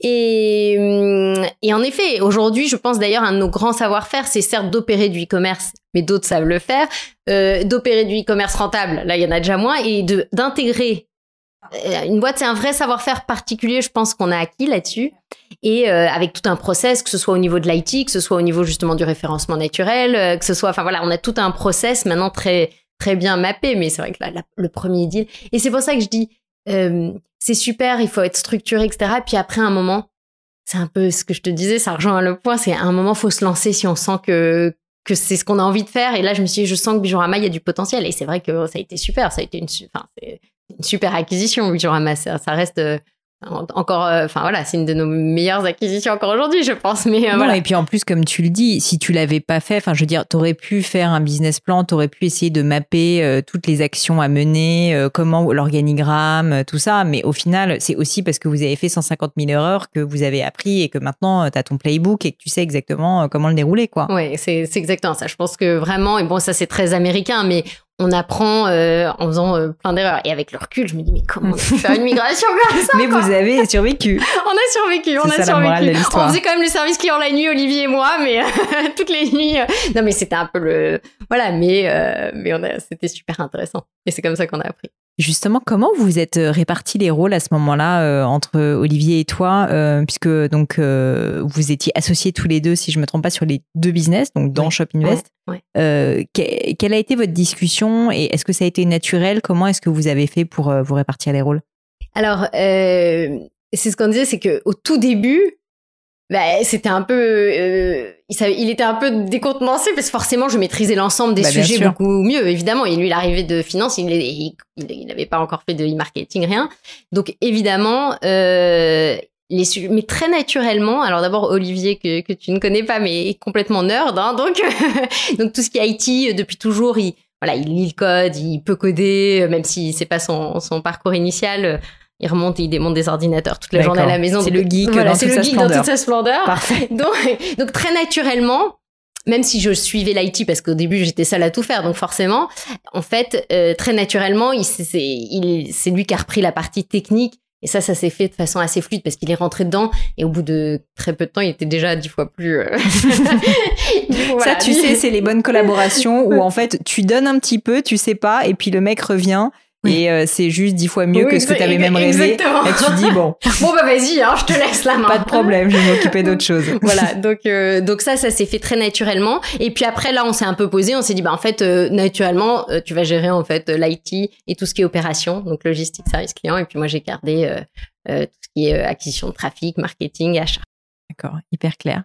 Speaker 2: Et en effet, aujourd'hui, je pense d'ailleurs un de nos grands savoir-faire, c'est certes d'opérer du e-commerce, mais d'autres savent le faire. D'opérer du e-commerce rentable, là, il y en a déjà moins, et d'intégrer une boîte, c'est un vrai savoir-faire particulier, je pense, qu'on a acquis là-dessus. Et avec tout un process, que ce soit au niveau de l'IT, que ce soit au niveau justement du référencement naturel, que ce soit... Enfin voilà, on a tout un process maintenant très, très bien mappé. Mais c'est vrai que le premier deal... Et c'est pour ça que je dis, c'est super, il faut être structuré, etc. Puis après, un moment, c'est un peu ce que je te disais, ça rejoint le point, c'est à un moment, il faut se lancer si on sent que c'est ce qu'on a envie de faire. Et là, je me suis dit, je sens que Bijourama, il y a du potentiel. Et c'est vrai que ça a été super, ça a été une super acquisition, Bijourama. Ça reste... encore, c'est une de nos meilleures acquisitions encore aujourd'hui, je pense. Mais voilà.
Speaker 1: Et puis en plus, comme tu le dis, si tu l'avais pas fait, je veux dire, t'aurais pu faire un business plan, t'aurais pu essayer de mapper toutes les actions à mener, comment l'organigramme, tout ça. Mais au final, c'est aussi parce que vous avez fait 150 000 erreurs que vous avez appris et que maintenant t'as ton playbook et que tu sais exactement comment le dérouler, quoi.
Speaker 2: Ouais, c'est exactement ça. Je pense que vraiment, et bon, ça c'est très américain, mais on apprend en faisant plein d'erreurs. Et avec le recul, je me dis, mais comment on peut faire une migration comme ça?
Speaker 1: Mais vous avez survécu.
Speaker 2: On a survécu. On faisait quand même le service client la nuit, Olivier et moi, mais toutes les nuits. Non, mais c'était un peu le... Voilà, mais c'était super intéressant. Et c'est comme ça qu'on a appris.
Speaker 1: Justement, comment vous êtes répartis les rôles à ce moment-là entre Olivier et toi, puisque donc vous étiez associés tous les deux, si je me trompe pas, sur les 2 business, donc dans Shop Invest.
Speaker 2: Ouais.
Speaker 1: Quelle a été votre discussion et est-ce que ça a été naturel? Comment est-ce que vous avez fait pour vous répartir les rôles?
Speaker 2: Alors, c'est ce qu'on disait, c'est que au tout début, c'était un peu, il était un peu décontenancé parce que forcément je maîtrisais l'ensemble des sujets beaucoup mieux, évidemment. Et lui, il arrivait de finance, il n'avait pas encore fait de e-marketing, rien. Donc évidemment, les sujets, mais très naturellement. Alors d'abord Olivier que tu ne connais pas, mais est complètement nerd, hein, donc donc tout ce qui est IT depuis toujours, voilà, il lit le code, il peut coder, même si c'est pas son parcours initial. Il remonte et il démonte des ordinateurs toute la journée à la maison.
Speaker 1: C'est le geek
Speaker 2: voilà,
Speaker 1: dans toute sa splendeur.
Speaker 2: Parfait. Donc très naturellement, même si je suivais l'IT parce qu'au début j'étais seule à tout faire, donc forcément, en fait, très naturellement, c'est lui qui a repris la partie technique. Et ça s'est fait de façon assez fluide parce qu'il est rentré dedans et au bout de très peu de temps, il était déjà 10 fois plus...
Speaker 1: Voilà. Ça, tu sais, c'est les bonnes collaborations où en fait, tu donnes un petit peu, tu sais pas, et puis le mec revient. Oui. Et c'est juste 10 fois mieux que ce que tu avais même rêvé.
Speaker 2: Exactement.
Speaker 1: Et tu dis, bon
Speaker 2: bah vas-y, hein, je te laisse la main.
Speaker 1: Pas de problème, je vais m'occuper d'autre chose.
Speaker 2: Voilà, donc ça s'est fait très naturellement. Et puis après, là, on s'est un peu posé, on s'est dit, bah en fait, naturellement, tu vas gérer en fait l'IT et tout ce qui est opération, donc logistique, service client. Et puis moi, j'ai gardé tout ce qui est acquisition de trafic, marketing, achat.
Speaker 1: D'accord, hyper clair.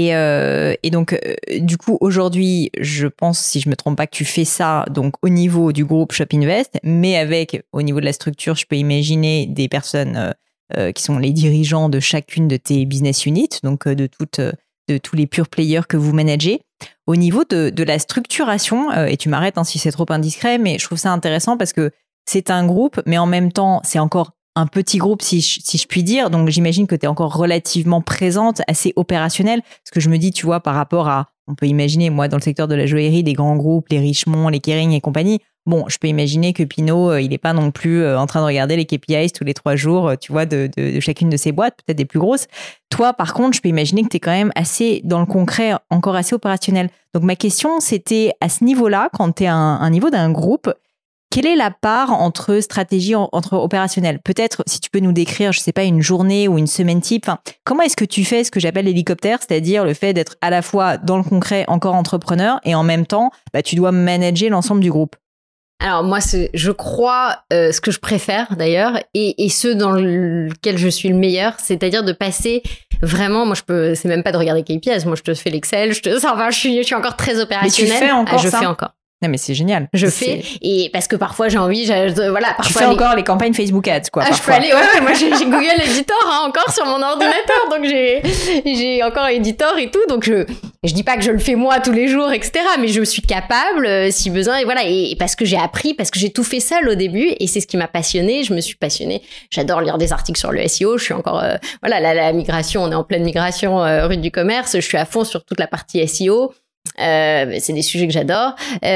Speaker 1: Et donc, du coup, aujourd'hui, je pense, si je me trompe pas, que tu fais ça donc au niveau du groupe Shop Invest, mais avec, au niveau de la structure, je peux imaginer des personnes qui sont les dirigeants de chacune de tes business units, donc de tous les pure players que vous managez. Au niveau de la structuration, et tu m'arrêtes si c'est trop indiscret, mais je trouve ça intéressant parce que c'est un groupe, mais en même temps, c'est encore un petit groupe, si je puis dire. Donc, j'imagine que tu es encore relativement présente, assez opérationnelle. Ce que je me dis, tu vois, par rapport à, on peut imaginer, moi, dans le secteur de la joaillerie, des grands groupes, les Richemont, les Kering et compagnie. Bon, je peux imaginer que Pinot, il n'est pas non plus en train de regarder les KPIs tous les 3 jours, tu vois, de chacune de ses boîtes, peut-être des plus grosses. Toi, par contre, je peux imaginer que tu es quand même assez, dans le concret, encore assez opérationnel. Donc, ma question, c'était à ce niveau-là, quand tu es à un niveau d'un groupe, quelle est la part entre stratégie, entre opérationnel? Peut-être, si tu peux nous décrire, je sais pas, une journée ou une semaine type. Enfin, comment est-ce que tu fais ce que j'appelle l'hélicoptère, c'est-à-dire le fait d'être à la fois dans le concret, encore entrepreneur, et en même temps, tu dois manager l'ensemble du groupe?
Speaker 2: Alors moi, je crois, ce que je préfère d'ailleurs, et ce dans lequel je suis le meilleur, c'est-à-dire de passer vraiment, moi c'est même pas de regarder KPIs, moi je te fais l'Excel, je suis encore très opérationnelle.
Speaker 1: Mais tu fais encore ça?
Speaker 2: Je fais encore.
Speaker 1: Non, mais c'est génial.
Speaker 2: Je fais, et parce que parfois j'ai envie, voilà, parfois.
Speaker 1: Tu fais encore les campagnes Facebook Ads, quoi.
Speaker 2: Je peux aller, ouais, moi j'ai Google Editor, encore sur mon ordinateur, donc j'ai encore Editor et tout, donc je dis pas que je le fais moi tous les jours, etc., mais je suis capable, si besoin, et voilà, et parce que j'ai appris, parce que j'ai tout fait seule au début, et c'est ce qui m'a passionnée, je me suis passionnée, j'adore lire des articles sur le SEO, je suis encore, voilà, la migration, on est en pleine migration, rue du commerce, je suis à fond sur toute la partie SEO, c'est des sujets que j'adore,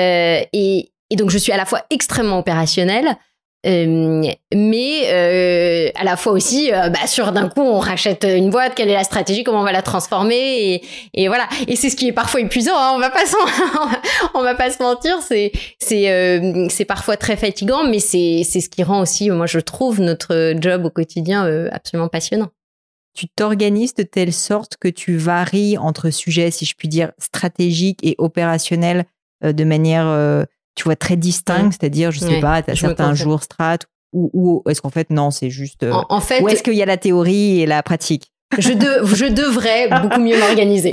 Speaker 2: et donc je suis à la fois extrêmement opérationnelle, mais à la fois aussi sur d'un coup on rachète une boîte, quelle est la stratégie, comment on va la transformer, et voilà, et c'est ce qui est parfois épuisant, hein, on va pas se mentir, c'est parfois très fatigant, mais c'est ce qui rend aussi, moi je trouve, notre job au quotidien absolument passionnant.
Speaker 1: Tu t'organises de telle sorte que tu varies entre sujets, si je puis dire, stratégiques et opérationnels de manière, tu vois, très distincte, c'est-à-dire, je sais pas, tu as certains jours strat, ou est-ce qu'en fait, non, c'est juste...
Speaker 2: En fait,
Speaker 1: ou est-ce qu'il y a la théorie et la pratique?
Speaker 2: Je devrais beaucoup mieux m'organiser.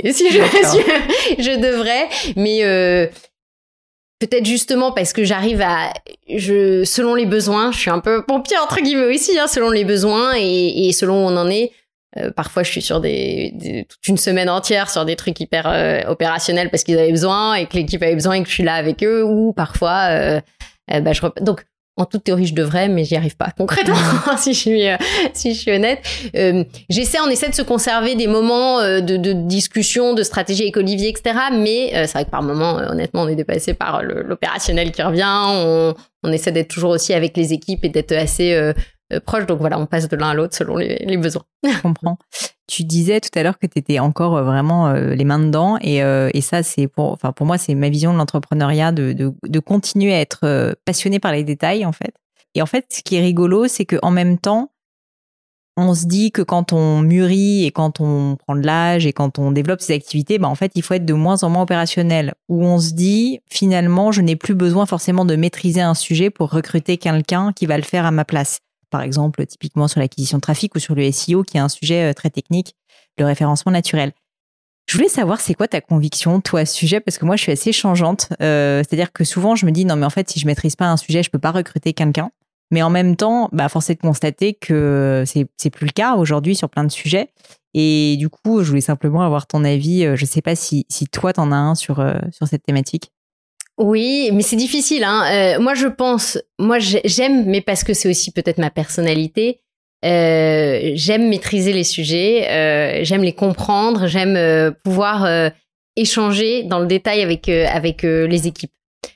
Speaker 2: Je devrais, mais... peut-être justement parce que j'arrive selon les besoins, je suis un peu pompier entre guillemets aussi, hein, selon les besoins et selon où on en est. Parfois, je suis sur toute une semaine entière sur des trucs hyper opérationnels parce qu'ils avaient besoin et que l'équipe avait besoin et que je suis là avec eux. Ou parfois, donc en toute théorie, je devrais, mais j'y arrive pas concrètement si je suis honnête. On essaie de se conserver des moments de discussion, de stratégie avec Olivier, etc. Mais c'est vrai que par moments, honnêtement, on est dépassé par l'opérationnel qui revient. On essaie d'être toujours aussi avec les équipes et d'être assez proche, donc voilà, on passe de l'un à l'autre selon les besoins.
Speaker 1: Je comprends. Tu disais tout à l'heure que tu étais encore vraiment les mains dedans, et ça, c'est pour moi, c'est ma vision de l'entrepreneuriat, de continuer à être passionné par les détails, en fait. Et en fait, ce qui est rigolo, c'est qu'en même temps, on se dit que quand on mûrit et quand on prend de l'âge et quand on développe ses activités, en fait, il faut être de moins en moins opérationnel. Où on se dit, finalement, je n'ai plus besoin forcément de maîtriser un sujet pour recruter quelqu'un qui va le faire à ma place. Par exemple, typiquement sur l'acquisition de trafic ou sur le SEO, qui est un sujet très technique, le référencement naturel. Je voulais savoir, c'est quoi ta conviction, toi, à ce sujet? Parce que moi, je suis assez changeante. C'est-à-dire que souvent, je me dis, non, mais en fait, si je maîtrise pas un sujet, je peux pas recruter quelqu'un. Mais en même temps, force est de constater que c'est plus le cas aujourd'hui sur plein de sujets. Et du coup, je voulais simplement avoir ton avis. Je sais pas si toi, t'en as un sur cette thématique.
Speaker 2: Oui, mais c'est difficile. Moi, j'aime, mais parce que c'est aussi peut-être ma personnalité, j'aime maîtriser les sujets, j'aime les comprendre, j'aime pouvoir échanger dans le détail avec les équipes.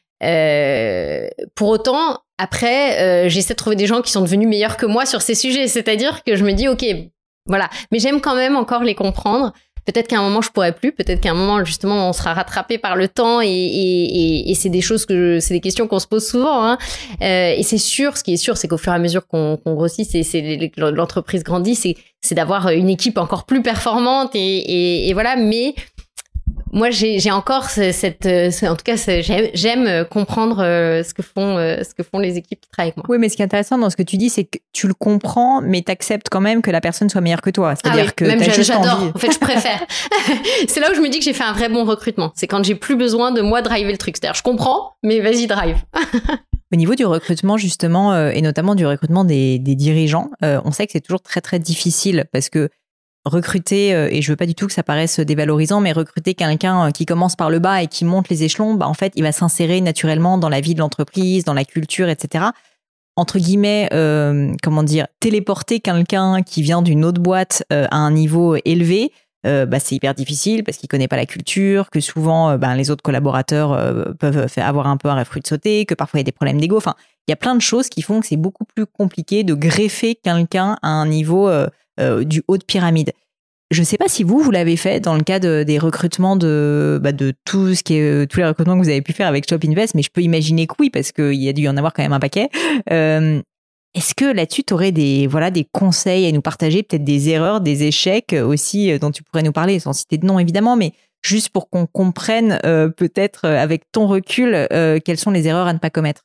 Speaker 2: Pour autant, après, j'essaie de trouver des gens qui sont devenus meilleurs que moi sur ces sujets. C'est-à-dire que je me dis, ok, voilà. Mais j'aime quand même encore les comprendre. Peut-être qu'à un moment, je pourrais plus. Peut-être qu'à un moment, justement, on sera rattrapé par le temps et c'est des choses c'est des questions qu'on se pose souvent. Et c'est sûr, ce qui est sûr, c'est qu'au fur et à mesure qu'on grossit, l'entreprise grandit, c'est d'avoir une équipe encore plus performante et voilà. Mais moi, j'ai encore en tout cas, j'aime comprendre ce que font les équipes qui travaillent avec moi.
Speaker 1: Oui, mais ce qui est intéressant dans ce que tu dis, c'est que tu le comprends, mais t'acceptes quand même que la personne soit meilleure que toi. C'est-à-dire que t'as juste
Speaker 2: j'adore.
Speaker 1: envie.
Speaker 2: En fait, je préfère. C'est là où je me dis que j'ai fait un vrai bon recrutement. C'est quand j'ai plus besoin de moi driver le truc. C'est-à-dire, je comprends, mais vas-y, drive.
Speaker 1: Au niveau du recrutement, justement, et notamment du recrutement des dirigeants, on sait que c'est toujours très, très difficile parce que recruter, et je veux pas du tout que ça paraisse dévalorisant, mais recruter quelqu'un qui commence par le bas et qui monte les échelons, en fait, il va s'insérer naturellement dans la vie de l'entreprise, dans la culture, etc. Entre guillemets, téléporter quelqu'un qui vient d'une autre boîte à un niveau élevé, c'est hyper difficile parce qu'il connaît pas la culture, que souvent les autres collaborateurs peuvent avoir un peu un réflexe de sauter, que parfois il y a des problèmes d'ego. Enfin, il y a plein de choses qui font que c'est beaucoup plus compliqué de greffer quelqu'un à un niveau du haut de pyramide. Je ne sais pas si vous l'avez fait dans le cas des recrutements de tout ce qui est tous les recrutements que vous avez pu faire avec Shop Invest, mais je peux imaginer que oui, parce qu'il y a dû y en avoir quand même un paquet. Est-ce que là-dessus, tu aurais des conseils à nous partager, peut-être des erreurs, des échecs aussi dont tu pourrais nous parler, sans citer de nom évidemment, mais juste pour qu'on comprenne peut-être avec ton recul quelles sont les erreurs à ne pas commettre?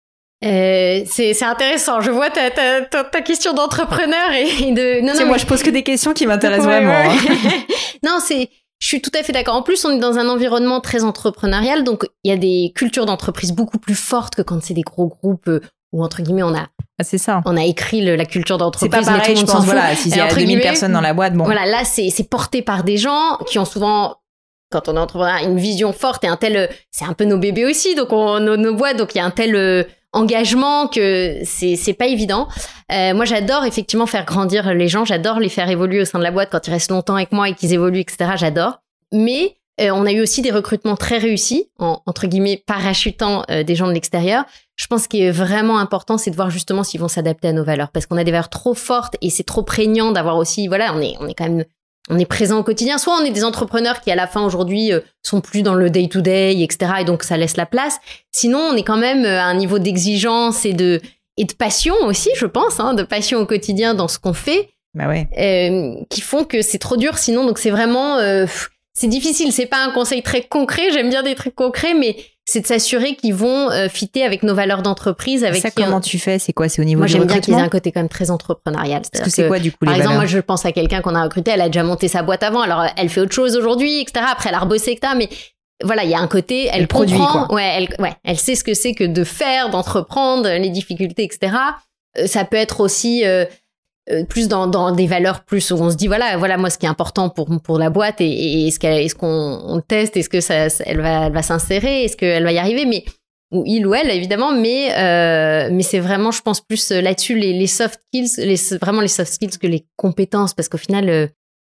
Speaker 2: C'est intéressant. Je vois ta question d'entrepreneur et de. Non,
Speaker 1: moi, je pose que des questions qui m'intéressent vraiment.
Speaker 2: Ouais. Non, je suis tout à fait d'accord. En plus, on est dans un environnement très entrepreneurial, donc il y a des cultures d'entreprise beaucoup plus fortes que quand c'est des gros groupes où entre guillemets
Speaker 1: c'est ça.
Speaker 2: On a écrit la culture d'entreprise.
Speaker 1: C'est pas pareil, je pense. Voilà, s'il y a 2000 personnes dans la boîte, bon.
Speaker 2: Voilà, là, c'est porté par des gens qui ont souvent, quand on est entrepreneur, une vision forte et un tel. C'est un peu nos bébés aussi, donc nos boîtes, donc il y a un tel engagement que c'est pas évident. Moi, j'adore effectivement faire grandir les gens. J'adore les faire évoluer au sein de la boîte quand ils restent longtemps avec moi et qu'ils évoluent, etc. J'adore. Mais on a eu aussi des recrutements très réussis, entre guillemets, parachutant des gens de l'extérieur. Je pense qu'il est vraiment important, c'est de voir justement s'ils vont s'adapter à nos valeurs. Parce qu'on a des valeurs trop fortes et c'est trop prégnant d'avoir aussi, voilà, on est quand même, on est présent au quotidien. Soit on est des entrepreneurs qui, à la fin, aujourd'hui, sont plus dans le day-to-day, etc. Et donc, ça laisse la place. Sinon, on est quand même à un niveau d'exigence et de passion aussi, je pense, de passion au quotidien dans ce qu'on fait.
Speaker 1: Bah ouais.
Speaker 2: Qui font que c'est trop dur. Sinon, donc c'est vraiment... c'est difficile, c'est pas un conseil très concret. J'aime bien des trucs concrets, mais c'est de s'assurer qu'ils vont fitter avec nos valeurs d'entreprise. Avec
Speaker 1: ça, comment tu fais? C'est quoi? C'est au niveau du
Speaker 2: recrutement? Moi, j'aime bien qu'ils aient un côté quand même très entrepreneurial.
Speaker 1: Parce que c'est quoi, du coup, les valeurs?
Speaker 2: Par exemple, moi, je pense à quelqu'un qu'on a recruté, elle a déjà monté sa boîte avant, alors elle fait autre chose aujourd'hui, etc. Après, elle a rebossé, etc. Mais voilà, il y a un côté, elle
Speaker 1: produit,
Speaker 2: comprend,
Speaker 1: quoi.
Speaker 2: Elle sait ce que c'est que de faire, d'entreprendre, les difficultés, etc. Ça peut être aussi... plus dans des valeurs plus où on se dit voilà moi ce qui est important pour la boîte et est-ce qu'on teste, est-ce que elle va s'insérer, est-ce qu'elle va y arriver, mais ou il ou elle évidemment, mais c'est vraiment, je pense, plus là-dessus les soft skills, vraiment les soft skills que les compétences, parce qu'au final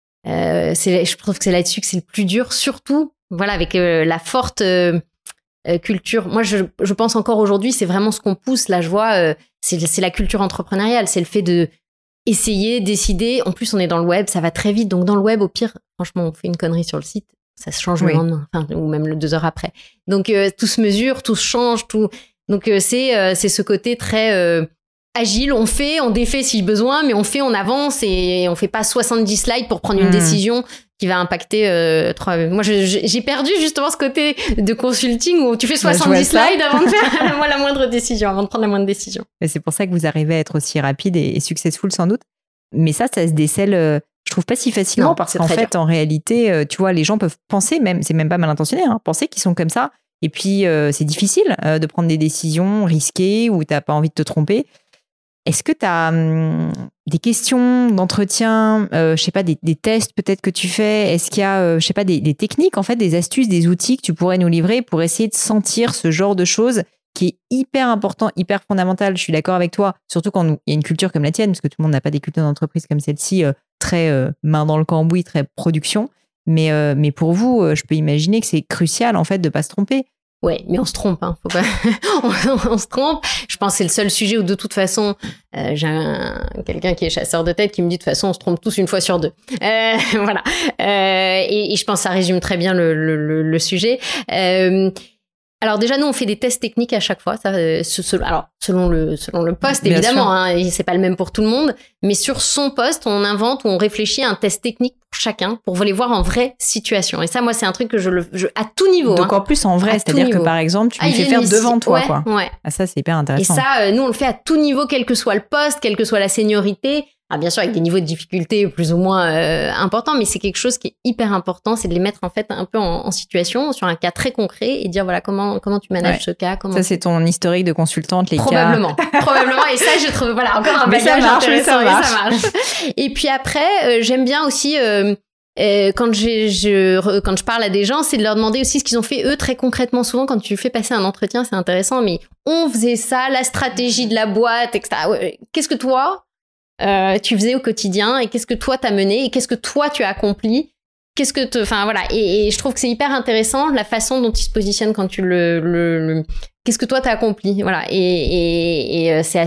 Speaker 2: je trouve que c'est là-dessus que c'est le plus dur, surtout voilà avec la forte culture. Moi je pense encore aujourd'hui, c'est vraiment ce qu'on pousse là, je vois, c'est la culture entrepreneuriale, c'est le fait de essayer, décider. En plus, on est dans le web, ça va très vite. Donc, dans le web, au pire, franchement, on fait une connerie sur le site, ça se change le lendemain, ou même 2 heures après. Donc, tout se mesure, tout se change, tout. Donc, c'est ce côté très agile. On fait, on défait si besoin, mais on fait, on avance et on fait pas 70 slides pour prendre une décision qui va impacter 3. Moi, j'ai perdu justement ce côté de consulting où tu fais 70 slides avant de faire la moindre décision, avant de prendre la moindre décision.
Speaker 1: Et c'est pour ça que vous arrivez à être aussi rapide et successful sans doute. Mais ça se décèle, je trouve pas si facilement, parce qu'en fait, en réalité, tu vois, les gens peuvent penser, même, c'est même pas mal intentionné, penser qu'ils sont comme ça. Et puis, c'est difficile de prendre des décisions risquées où t'as pas envie de te tromper. Est-ce que tu as des questions d'entretien, je sais pas, des tests peut-être que tu fais? Est-ce qu'il y a, je sais pas, des techniques, en fait, des astuces, des outils que tu pourrais nous livrer pour essayer de sentir ce genre de choses qui est hyper important, hyper fondamental. Je suis d'accord avec toi, surtout quand il y a une culture comme la tienne, parce que tout le monde n'a pas des cultures d'entreprise comme celle-ci, très main dans le cambouis, très production. Mais pour vous, je peux imaginer que c'est crucial, en fait, de pas se tromper.
Speaker 2: Ouais, mais on se trompe, hein. Faut pas... on se trompe. Je pense que c'est le seul sujet où de toute façon, j'ai quelqu'un qui est chasseur de tête qui me dit de toute façon, on se trompe tous une fois sur deux. Voilà. Et je pense que ça résume très bien le sujet. Alors déjà, nous, on fait des tests techniques à chaque fois. Ça, alors, selon le poste,
Speaker 1: Bien
Speaker 2: évidemment,
Speaker 1: sûr.
Speaker 2: hein, c'est pas le même pour tout le monde. Mais sur son poste, on invente ou on réfléchit à un test technique pour chacun pour les voir en vraie situation. Et ça, moi, c'est un truc que je à tout niveau.
Speaker 1: Donc
Speaker 2: hein,
Speaker 1: en plus en vrai, c'est-à-dire que par exemple, tu me fais faire devant toi,
Speaker 2: ouais,
Speaker 1: quoi.
Speaker 2: Ouais.
Speaker 1: Ah, ça, c'est hyper intéressant.
Speaker 2: Et ça, nous, on le fait à tout niveau, quel que soit le poste, quelle que soit la seniorité. Ah, bien sûr, avec des niveaux de difficulté plus ou moins importants, mais c'est quelque chose qui est hyper important, c'est de les mettre en fait un peu en situation sur un cas très concret et dire voilà comment tu manages ce cas.
Speaker 1: Ça, c'est ton historique de consultante, les
Speaker 2: probablement. Et ça, je trouve voilà encore un bagage intéressant. Ça marche. Et puis après, j'aime bien aussi quand je parle à des gens, c'est de leur demander aussi ce qu'ils ont fait eux très concrètement. Souvent, quand tu fais passer un entretien, c'est intéressant, mais on faisait ça, la stratégie de la boîte, etc. Qu'est-ce que toi tu faisais au quotidien et qu'est-ce que toi t'as mené et qu'est-ce que toi tu as accompli, enfin voilà, et je trouve que c'est hyper intéressant la façon dont ils se positionnent quand tu qu'est-ce que toi t'as accompli, voilà, et c'est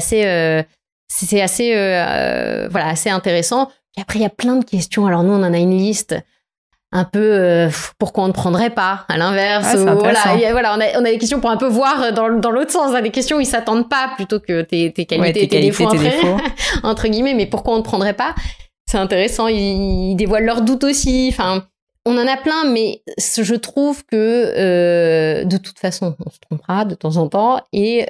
Speaker 2: assez voilà, assez intéressant. Et après il y a plein de questions, alors nous on en a une liste un peu pourquoi on ne prendrait pas, à l'inverse. Voilà, on a des questions pour un peu voir dans l'autre sens. On a des questions où ils s'attendent pas plutôt que tes qualités, tes défauts, entre guillemets. Mais pourquoi on ne prendrait pas? C'est intéressant. Ils dévoilent leurs doutes aussi. Enfin, on en a plein, mais je trouve que de toute façon, on se trompera de temps en temps. Et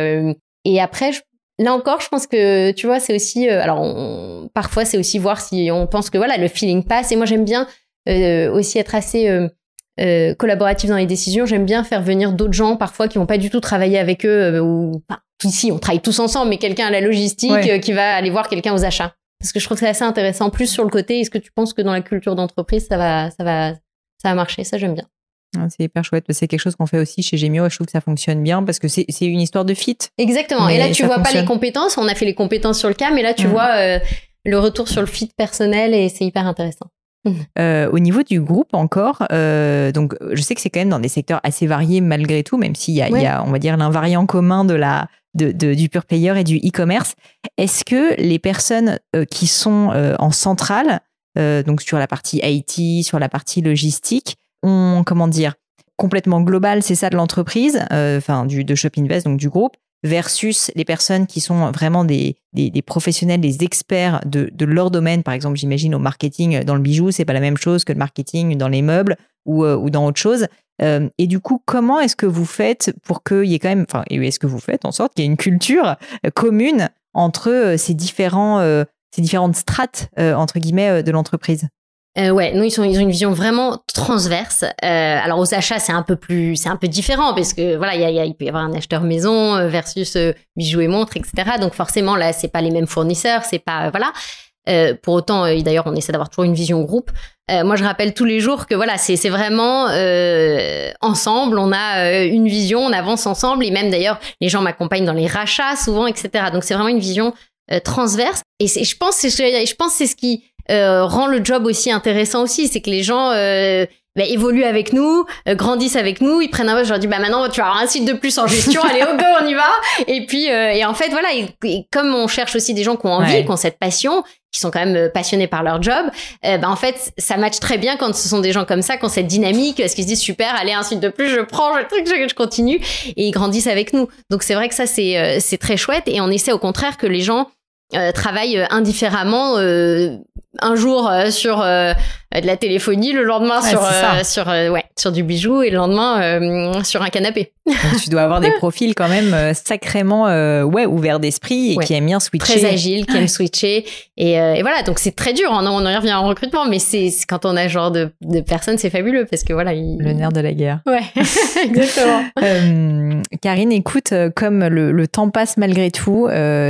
Speaker 2: après, là encore, je pense que tu vois, c'est aussi. Parfois, c'est aussi voir si on pense que voilà, le feeling passe. Et moi, j'aime bien. Aussi être assez collaboratif dans les décisions. J'aime bien faire venir d'autres gens parfois qui vont pas du tout travailler avec eux ici on travaille tous ensemble, mais quelqu'un à la logistique qui va aller voir quelqu'un aux achats, parce que je trouve que c'est assez intéressant. Plus sur le côté, est-ce que tu penses que dans la culture d'entreprise ça va marcher? Ça, j'aime bien.
Speaker 1: C'est hyper chouette. C'est quelque chose qu'on fait aussi chez Gemio et je trouve que ça fonctionne bien parce que c'est une histoire de fit.
Speaker 2: Exactement. Mais et là tu vois pas les compétences, on a fait les compétences sur le cas, mais là tu vois le retour sur le fit personnel et c'est hyper intéressant.
Speaker 1: Au niveau du groupe encore, donc je sais que c'est quand même dans des secteurs assez variés malgré tout, même s'il y a on va dire l'invariant commun du pure player et du e-commerce. Est-ce que les personnes qui sont en centrale, donc sur la partie IT, sur la partie logistique, ont, comment dire, complètement global, c'est ça, de l'entreprise, de Shop Invest, donc du groupe, versus les personnes qui sont vraiment des professionnels, des experts de leur domaine. Par exemple, j'imagine au marketing dans le bijou, c'est pas la même chose que le marketing dans les meubles ou dans autre chose. Et du coup, comment est-ce que vous faites pour qu'il y ait quand même, est-ce que vous faites en sorte qu'il y ait une culture commune entre ces différentes strates entre guillemets de l'entreprise?
Speaker 2: Nous ils ont une vision vraiment transverse. Alors aux achats c'est un peu différent parce que voilà il peut y avoir un acheteur maison versus bijoux et montres, etc. Donc forcément là c'est pas les mêmes fournisseurs, c'est pas voilà. Pour autant, d'ailleurs, on essaie d'avoir toujours une vision groupe. Moi, je rappelle tous les jours que voilà, c'est vraiment ensemble. On a une vision, on avance ensemble. Et même d'ailleurs, les gens m'accompagnent dans les rachats souvent, etc. Donc c'est vraiment une vision transverse. Et je pense c'est ce qui rend le job aussi intéressant aussi, c'est que les gens évoluent avec nous, grandissent avec nous, ils prennent un peu, je leur dis maintenant tu vas avoir un site de plus en gestion, allez go on y va. Et puis et en fait voilà, et comme on cherche aussi des gens qui ont envie, qui ont cette passion, qui sont quand même passionnés par leur job, en fait ça match très bien quand ce sont des gens comme ça, qui ont cette dynamique, parce qu'ils se disent super, allez un site de plus, je prends le truc, je continue, et ils grandissent avec nous. Donc c'est vrai que ça c'est très chouette, et on essaie au contraire que les gens travaillent indifféremment, un jour sur de la téléphonie, le lendemain sur du bijou et le lendemain sur un canapé.
Speaker 1: Donc, tu dois avoir des profils quand même sacrément ouverts d'esprit et qui aiment bien switcher.
Speaker 2: Très agiles, qui aiment switcher. Et voilà, donc c'est très dur. On y revient en recrutement, mais c'est quand on a ce genre de personnes, c'est fabuleux parce que voilà.
Speaker 1: Le nerf de la guerre.
Speaker 2: Ouais, exactement.
Speaker 1: Karine, écoute, comme le temps passe malgré tout,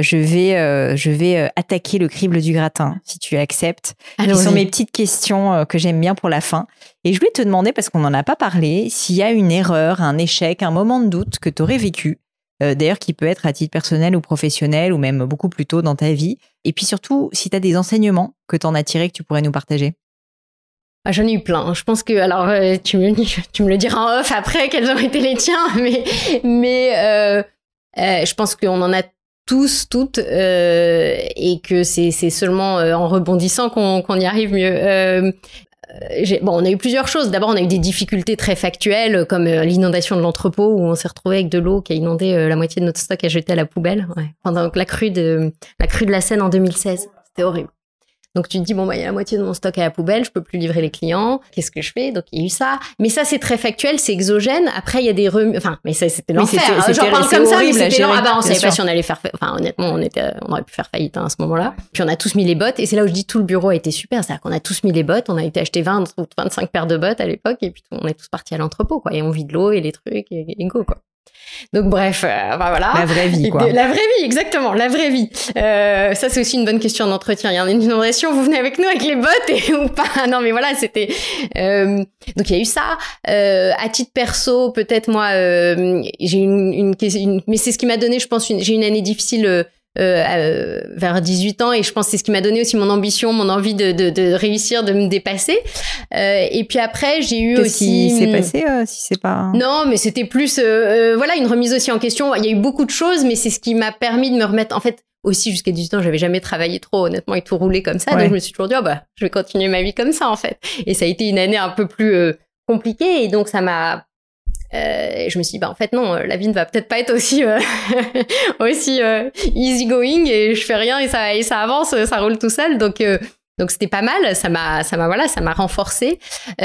Speaker 1: je vais attaquer le crible du gratin, si tu acceptes. Ce sont mes petites questions que j'aime bien pour la fin. Et je voulais te demander, parce qu'on n'en a pas parlé, s'il y a une erreur, un échec, un moment de doute que tu aurais vécu, d'ailleurs qui peut être à titre personnel ou professionnel, ou même beaucoup plus tôt dans ta vie. Et puis surtout, si tu as des enseignements que tu en as tirés que tu pourrais nous partager.
Speaker 2: Ah, j'en ai eu plein. Je pense que, alors, tu me le diras en off après, quels ont été les tiens, mais je pense qu'on en a tous, toutes, et que c'est seulement en rebondissant qu'on y arrive mieux. On a eu plusieurs choses. D'abord, on a eu des difficultés très factuelles, comme l'inondation de l'entrepôt, où on s'est retrouvé avec de l'eau qui a inondé la moitié de notre stock à jeter à la poubelle, pendant la crue de la Seine en 2016. C'était horrible. Donc tu te dis, il y a la moitié de mon stock à la poubelle, je peux plus livrer les clients, qu'est-ce que je fais? Donc il y a eu ça. Mais ça, c'est très factuel, c'est exogène. Après, il y a des mais ça, c'était l'enfer. J'en parle comme ça, mais c'était on savait pas si on allait faire honnêtement, on aurait pu faire faillite à ce moment-là. Puis on a tous mis les bottes, et c'est là où je dis tout le bureau a été super. C'est-à-dire qu'on a tous mis les bottes, on a été acheter 20 ou 25 paires de bottes à l'époque, et puis on est tous partis à l'entrepôt, et on vide l'eau et les trucs, et go, quoi. Donc bref, voilà.
Speaker 1: La vraie vie, quoi.
Speaker 2: La vraie vie, exactement, la vraie vie. Ça, c'est aussi une bonne question d'entretien. Il y a une inondation, vous venez avec nous avec les bottes ou pas? Non, mais voilà, c'était... Donc, il y a eu ça. À titre perso, peut-être, moi, j'ai mais c'est ce qui m'a donné, je pense, j'ai une année difficile... vers 18 ans, et je pense que c'est ce qui m'a donné aussi mon ambition, mon envie de réussir, de me dépasser. Et puis après, j'ai eu aussi...
Speaker 1: Qu'est-ce qui s'est passé si c'est pas...
Speaker 2: Non, mais c'était plus une remise aussi en question. Il y a eu beaucoup de choses, mais c'est ce qui m'a permis de me remettre... En fait, aussi jusqu'à 18 ans, j'avais jamais travaillé trop, honnêtement, et tout roulé comme ça. Donc je me suis toujours dit, je vais continuer ma vie comme ça, en fait. Et ça a été une année un peu plus compliquée, et donc ça m'a... je me suis dit, en fait, non, la vie ne va peut-être pas être aussi easy going, et je fais rien, et ça avance, ça roule tout seul. Donc c'était pas mal, ça m'a renforcée.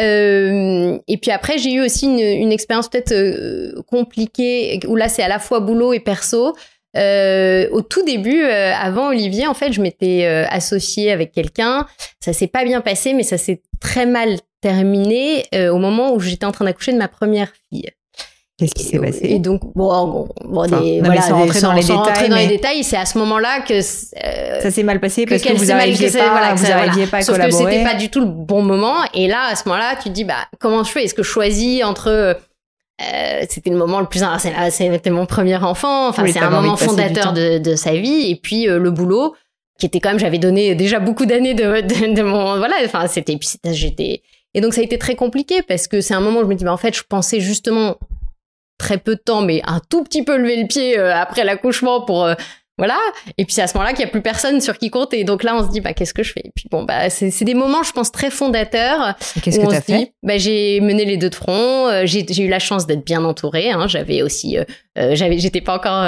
Speaker 2: Et puis après, j'ai eu aussi une expérience peut-être compliquée, où là, c'est à la fois boulot et perso. Au tout début, avant Olivier, en fait, je m'étais associée avec quelqu'un. Ça s'est pas bien passé, mais ça s'est très mal terminé au moment où j'étais en train d'accoucher de ma première fille.
Speaker 1: Qu'est-ce qui s'est passé?
Speaker 2: Et donc, sans rentrer dans les détails, c'est à ce moment-là que
Speaker 1: ça s'est mal passé parce que vous n'arriviez pas à collaborer.
Speaker 2: Sauf que c'était pas du tout le bon moment. Et là, à ce moment-là, tu te dis, comment je fais? Est-ce que je choisis entre c'était le moment le plus... C'était mon premier enfant. Enfin, c'est un moment fondateur de sa vie. Et puis le boulot, qui était quand même... J'avais donné déjà beaucoup d'années de mon... Voilà, enfin, j'étais... Et donc, ça a été très compliqué parce que c'est un moment où je me dis, en fait, je pensais justement très peu de temps, mais un tout petit peu lever le pied après l'accouchement pour... voilà. Et puis, c'est à ce moment-là qu'il n'y a plus personne sur qui compter. Et donc là, on se dit, qu'est-ce que je fais? Et puis, c'est des moments, je pense, très fondateurs.
Speaker 1: Et qu'est-ce que tu as fait?
Speaker 2: J'ai mené les deux de front. J'ai eu la chance d'être bien entourée. J'avais aussi... j'étais pas encore...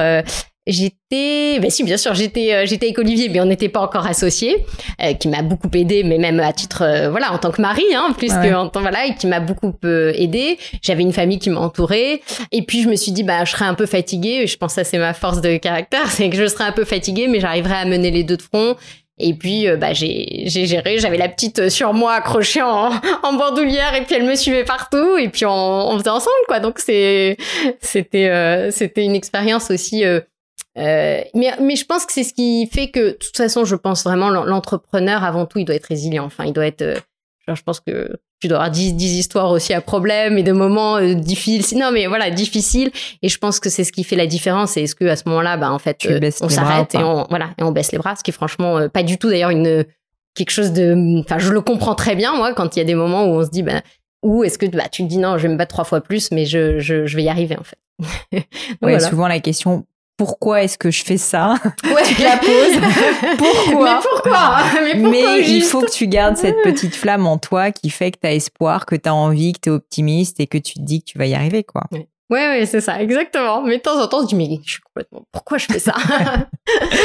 Speaker 2: si, bien sûr, j'étais avec Olivier, mais on n'était pas encore associés, qui m'a beaucoup aidé, mais même à titre, en tant que mari, en tant, et qui m'a beaucoup aidé. J'avais une famille qui m'entourait. Et puis, je me suis dit, je serais un peu fatiguée. Je pense que ça, c'est ma force de caractère, c'est que je serais un peu fatiguée, mais j'arriverais à mener les deux de front. Et puis, j'ai géré. J'avais la petite sur moi accrochée en bandoulière, et puis elle me suivait partout. Et puis, on faisait ensemble, quoi. Donc, c'était une expérience aussi, mais je pense que c'est ce qui fait que, de toute façon, je pense vraiment l'entrepreneur, avant tout, il doit être résilient. Enfin, il doit être... je pense que tu dois avoir 10 histoires aussi à problème et de moments difficiles. Non, mais voilà, difficiles. Et je pense que c'est ce qui fait la différence. Et est-ce que à ce moment-là, en fait, on s'arrête et on baisse les bras. Ce qui est franchement pas du tout, d'ailleurs, quelque chose de... Enfin, je le comprends très bien, moi, quand il y a des moments où on se dit, ou est-ce que tu te dis, non, je vais me battre 3 fois plus, mais je vais y arriver, en fait. Donc, voilà.
Speaker 1: Souvent, la question... Pourquoi est-ce que je fais ça? Tu te la poses. Pourquoi? Mais il faut que tu gardes cette petite flamme en toi qui fait que tu as espoir, que tu as envie, que tu es optimiste et que tu te dis que tu vas y arriver, quoi.
Speaker 2: Ouais, c'est ça, exactement. Mais de temps en temps, je dis, mais je suis complètement... Pourquoi je fais ça?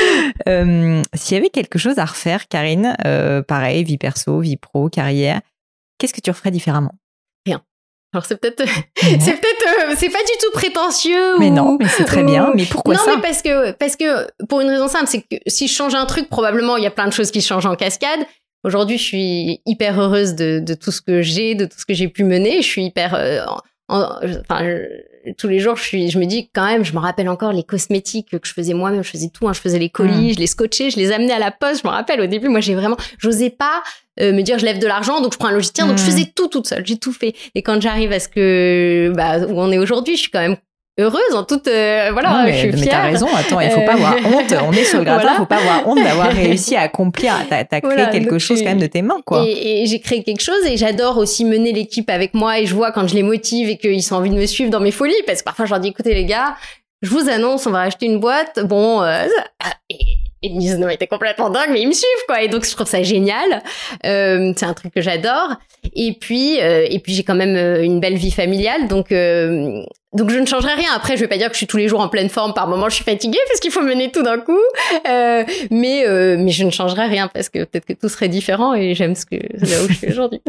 Speaker 1: S'il y avait quelque chose à refaire, Karine, pareil, vie perso, vie pro, carrière, qu'est-ce que tu referais différemment?
Speaker 2: Rien. Alors c'est pas du tout prétentieux.
Speaker 1: Mais non, mais c'est très bien. Mais pourquoi ça?
Speaker 2: Non, mais parce que pour une raison simple, c'est que si je change un truc, probablement il y a plein de choses qui changent en cascade. Aujourd'hui, je suis hyper heureuse de tout ce que j'ai, de tout ce que j'ai pu mener. Je suis hyper, tous les jours, je me dis quand même, je me rappelle encore les cosmétiques que je faisais moi-même. Je faisais tout, hein. Je faisais les colis, je les scotchais, je les amenais à la poste. Je me rappelle au début, moi, j'osais pas me dire je lève de l'argent, donc je prends un logiciel, donc je faisais tout toute seule. J'ai tout fait. Et quand j'arrive à où on est aujourd'hui, je suis quand même heureuse en toute
Speaker 1: non,
Speaker 2: je suis fière.
Speaker 1: Mais t'as raison, attends, il faut pas avoir honte, on est sur le gratin, faut pas avoir honte d'avoir réussi à accomplir, t'as créé quelque chose quand même de tes mains, quoi.
Speaker 2: Et j'ai créé quelque chose, et j'adore aussi mener l'équipe avec moi, et je vois quand je les motive et qu'ils ont envie de me suivre dans mes folies, parce que parfois je leur dis écoutez les gars, je vous annonce, on va acheter une boîte, ils me disent non mais t'es complètement dingue, mais ils me suivent, quoi. Et donc je trouve ça génial, c'est un truc que j'adore. Et puis j'ai quand même une belle vie familiale, donc je ne changerai rien. Après, je vais pas dire que je suis tous les jours en pleine forme. Par moments, je suis fatiguée parce qu'il faut mener tout d'un coup. Mais je ne changerai rien parce que peut-être que tout serait différent, et j'aime là où je suis aujourd'hui.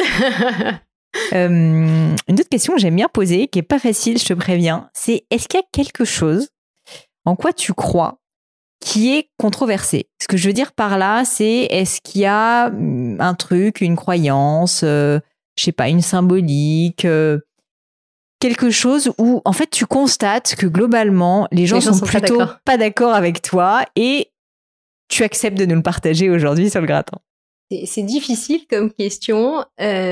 Speaker 1: Une autre question que j'aime bien poser, qui est pas facile, je te préviens, c'est est-ce qu'il y a quelque chose en quoi tu crois qui est controversé? Ce que je veux dire par là, c'est est-ce qu'il y a un truc, une croyance, je sais pas, une symbolique, quelque chose où en fait tu constates que globalement les gens sont plutôt pas d'accord avec toi, et tu acceptes de nous le partager aujourd'hui sur le gratin?
Speaker 2: C'est difficile comme question.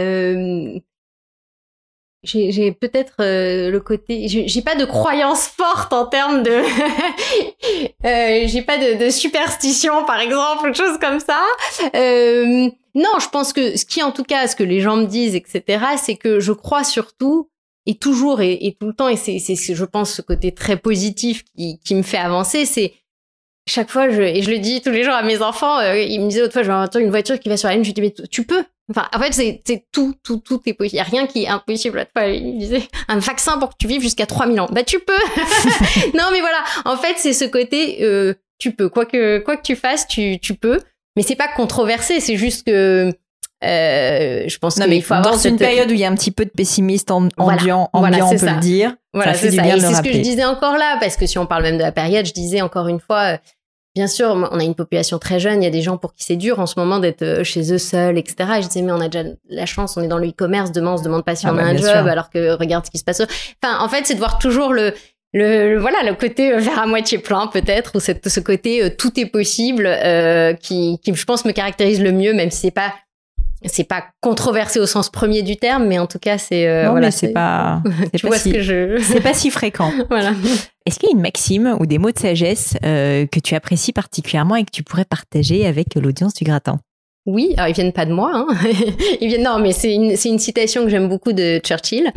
Speaker 2: J'ai peut-être le côté, j'ai pas de croyance forte en termes de j'ai pas de superstition par exemple, ou de choses comme ça. Non, je pense que ce que les gens me disent, etc., c'est que je crois surtout et toujours et tout le temps, et c'est je pense ce côté très positif qui me fait avancer, c'est chaque fois et je le dis tous les jours à mes enfants, ils me disaient l'autre fois, je vais une voiture qui va sur la lune, je lui dis mais tu peux. Enfin, en fait, c'est tout est possible. Il y a rien qui est impossible. L'autre fois, il me disait un vaccin pour que tu vives jusqu'à 3000 ans. Bah, tu peux. Non, mais voilà. En fait, c'est ce côté, tu peux. Quoi que tu fasses, tu peux. Mais c'est pas controversé. C'est juste que, je pense qu'il faut avoir
Speaker 1: dans une période où il y a un petit peu de pessimiste ambiant, on peut le dire.
Speaker 2: Voilà, c'est ça. Et c'est ce que je disais encore là, parce que si on parle même de la période, je disais encore une fois, bien sûr, on a une population très jeune, il y a des gens pour qui c'est dur en ce moment d'être chez eux seuls, etc. Et je disais, mais on a déjà la chance, on est dans le e-commerce, demain on se demande pas si on a un job, alors que regarde ce qui se passe. Enfin, en fait, c'est de voir toujours le côté verre à moitié plein peut-être, ou ce côté tout est possible, qui je pense me caractérise le mieux, même si c'est pas controversé au sens premier du terme, mais en tout cas c'est
Speaker 1: non, mais c'est pas c'est pas si fréquent.
Speaker 2: Voilà.
Speaker 1: Est-ce qu'il y a une maxime ou des mots de sagesse que tu apprécies particulièrement et que tu pourrais partager avec l'audience du gratin?
Speaker 2: Oui, alors ils viennent pas de moi, hein. Non, mais c'est une citation que j'aime beaucoup de Churchill.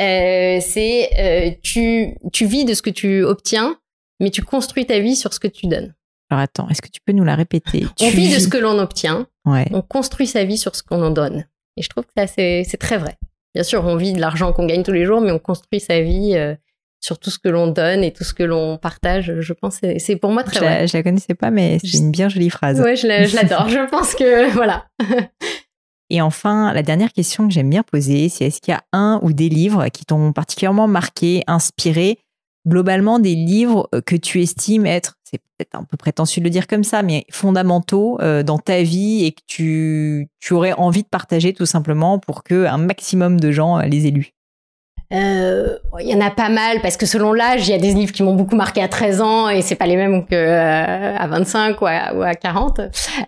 Speaker 2: Tu vis de ce que tu obtiens, mais tu construis ta vie sur ce que tu donnes.
Speaker 1: Alors attends, est-ce que tu peux nous la répéter?
Speaker 2: On vit de ce que l'on obtient,
Speaker 1: ouais.
Speaker 2: On construit sa vie sur ce qu'on en donne. Et je trouve que ça, c'est très vrai. Bien sûr, on vit de l'argent qu'on gagne tous les jours, mais on construit sa vie sur tout ce que l'on donne et tout ce que l'on partage. Je pense que c'est pour moi très vrai.
Speaker 1: Je la connaissais pas, mais c'est une bien jolie phrase.
Speaker 2: Ouais, je l'adore. Je pense que, voilà.
Speaker 1: Et enfin, la dernière question que j'aime bien poser, c'est est-ce qu'il y a un ou des livres qui t'ont particulièrement marqué, inspiré, globalement des livres que tu estimes être, c'est peut-être un peu prétentieux de le dire comme ça, mais fondamentaux dans ta vie et que tu aurais envie de partager tout simplement pour qu'un maximum de gens les aient lus?
Speaker 2: Il y en a pas mal, parce que selon l'âge, il y a des livres qui m'ont beaucoup marqué à 13 ans et c'est pas les mêmes à 25 ou à 40.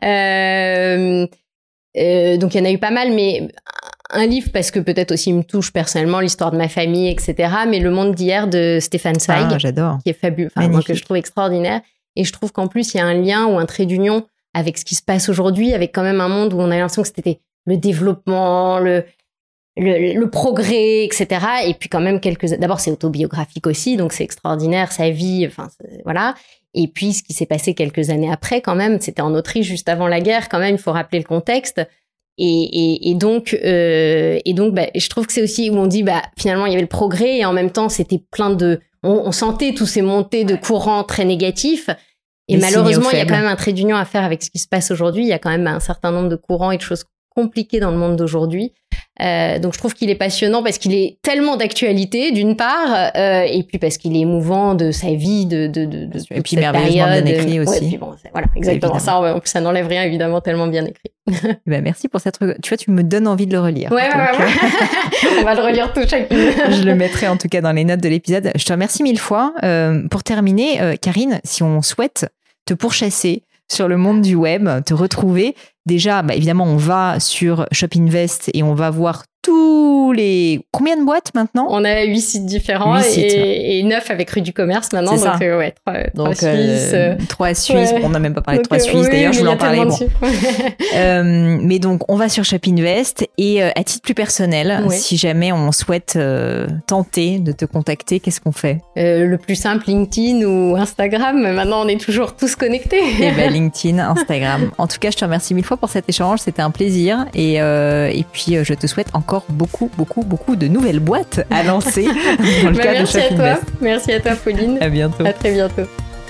Speaker 2: Donc il y en a eu pas mal, mais un livre, parce que peut-être aussi il me touche personnellement, l'histoire de ma famille, etc. Mais Le Monde d'hier de Stefan Zweig,
Speaker 1: j'adore.
Speaker 2: Qui est fabuleux, moi, que je trouve extraordinaire. Et je trouve qu'en plus, il y a un lien ou un trait d'union avec ce qui se passe aujourd'hui, avec quand même un monde où on a l'impression que c'était le développement, le progrès, etc. Et puis quand même d'abord c'est autobiographique aussi, donc c'est extraordinaire, sa vie, voilà. Et puis ce qui s'est passé quelques années après, quand même, c'était en Autriche juste avant la guerre, quand même, il faut rappeler le contexte. Et donc, je trouve que c'est aussi où on dit, finalement, il y avait le progrès et en même temps, c'était plein on sentait tous ces montées de courants très négatifs. Et malheureusement, il y a quand même un trait d'union à faire avec ce qui se passe aujourd'hui. Il y a quand même un certain nombre de courants et de choses compliquées dans le monde d'aujourd'hui. Donc je trouve qu'il est passionnant parce qu'il est tellement d'actualité d'une part, et puis parce qu'il est émouvant de sa vie, de
Speaker 1: et puis merveilleusement bien écrit aussi.
Speaker 2: Ouais, puis bon, voilà, exactement. Évidemment. Ça n'enlève rien, évidemment, tellement bien écrit.
Speaker 1: Ben merci pour cette. Tu vois, tu me donnes envie de le relire.
Speaker 2: Ouais. On va le relire tout chacune.
Speaker 1: Je le mettrai en tout cas dans les notes de l'épisode. Je te remercie 1000 fois. Pour terminer, Karine, si on souhaite te pourchasser sur le monde du web, te retrouver, déjà, évidemment, on va sur Shop Invest et on va voir tous les... Combien de boîtes maintenant ?
Speaker 2: On a 8 sites différents
Speaker 1: 8 sites.
Speaker 2: Et 9 avec Rue du Commerce maintenant.
Speaker 1: C'est
Speaker 2: donc,
Speaker 1: ça.
Speaker 2: 3 Suisses.
Speaker 1: 3 Suisses.
Speaker 2: Ouais.
Speaker 1: On n'a même pas parlé de 3 Suisses.
Speaker 2: Oui,
Speaker 1: D'ailleurs, je voulais en parler. Mais donc, on va sur Shop Invest et à titre plus personnel, si jamais on souhaite tenter de te contacter, qu'est-ce qu'on fait ?
Speaker 2: Le plus simple, LinkedIn ou Instagram. Maintenant, on est toujours tous connectés.
Speaker 1: Et LinkedIn, Instagram. En tout cas, je te remercie 1000 fois pour cet échange. C'était un plaisir. Et puis, je te souhaite encore beaucoup de nouvelles boîtes à lancer dans le cadre de Shop Invest.
Speaker 2: Merci à toi, Pauline.
Speaker 1: À bientôt.
Speaker 2: À très bientôt.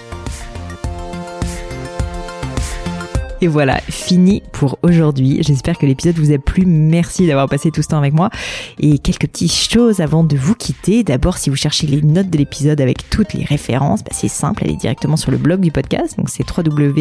Speaker 1: Et voilà, fini pour aujourd'hui. J'espère que l'épisode vous a plu. Merci d'avoir passé tout ce temps avec moi. Et quelques petites choses avant de vous quitter. D'abord, si vous cherchez les notes de l'épisode avec toutes les références, c'est simple, allez directement sur le blog du podcast. Donc c'est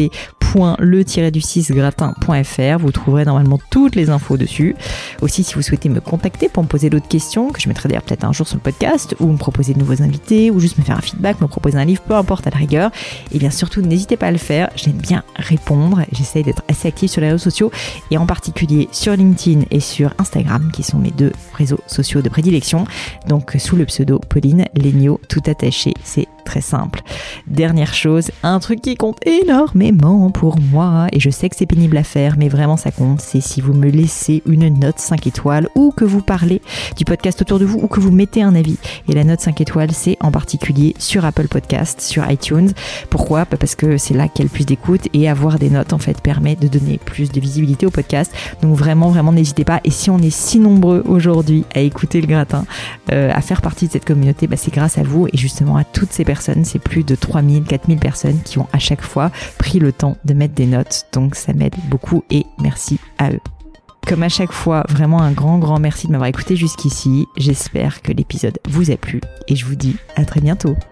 Speaker 1: www.le-du6gratin.fr. Vous trouverez normalement toutes les infos dessus. Aussi, si vous souhaitez me contacter pour me poser d'autres questions, que je mettrai d'ailleurs peut-être un jour sur le podcast, ou me proposer de nouveaux invités, ou juste me faire un feedback, me proposer un livre, peu importe à la rigueur, et bien surtout, n'hésitez pas à le faire. J'aime bien répondre. J'essaie d'être assez active sur les réseaux sociaux et en particulier sur LinkedIn et sur Instagram qui sont mes 2 réseaux sociaux de prédilection. Donc sous le pseudo Pauline Léniaud, tout attaché, c'est très simple. Dernière chose, un truc qui compte énormément pour moi et je sais que c'est pénible à faire mais vraiment ça compte, c'est si vous me laissez une note 5 étoiles ou que vous parlez du podcast autour de vous ou que vous mettez un avis. Et la note 5 étoiles, c'est en particulier sur Apple Podcast, sur iTunes. Pourquoi ? Parce que c'est là qu'il y a le plus d'écoute et avoir des notes en fait permet de donner plus de visibilité au podcast. Donc vraiment n'hésitez pas. Et si on est si nombreux aujourd'hui à écouter le gratin, à faire partie de cette communauté, c'est grâce à vous et justement à toutes ces personnes. C'est plus de 3000, 4000 personnes qui ont à chaque fois pris le temps de mettre des notes. Donc ça m'aide beaucoup et merci à eux. Comme à chaque fois, vraiment un grand merci de m'avoir écouté jusqu'ici. J'espère que l'épisode vous a plu et je vous dis à très bientôt.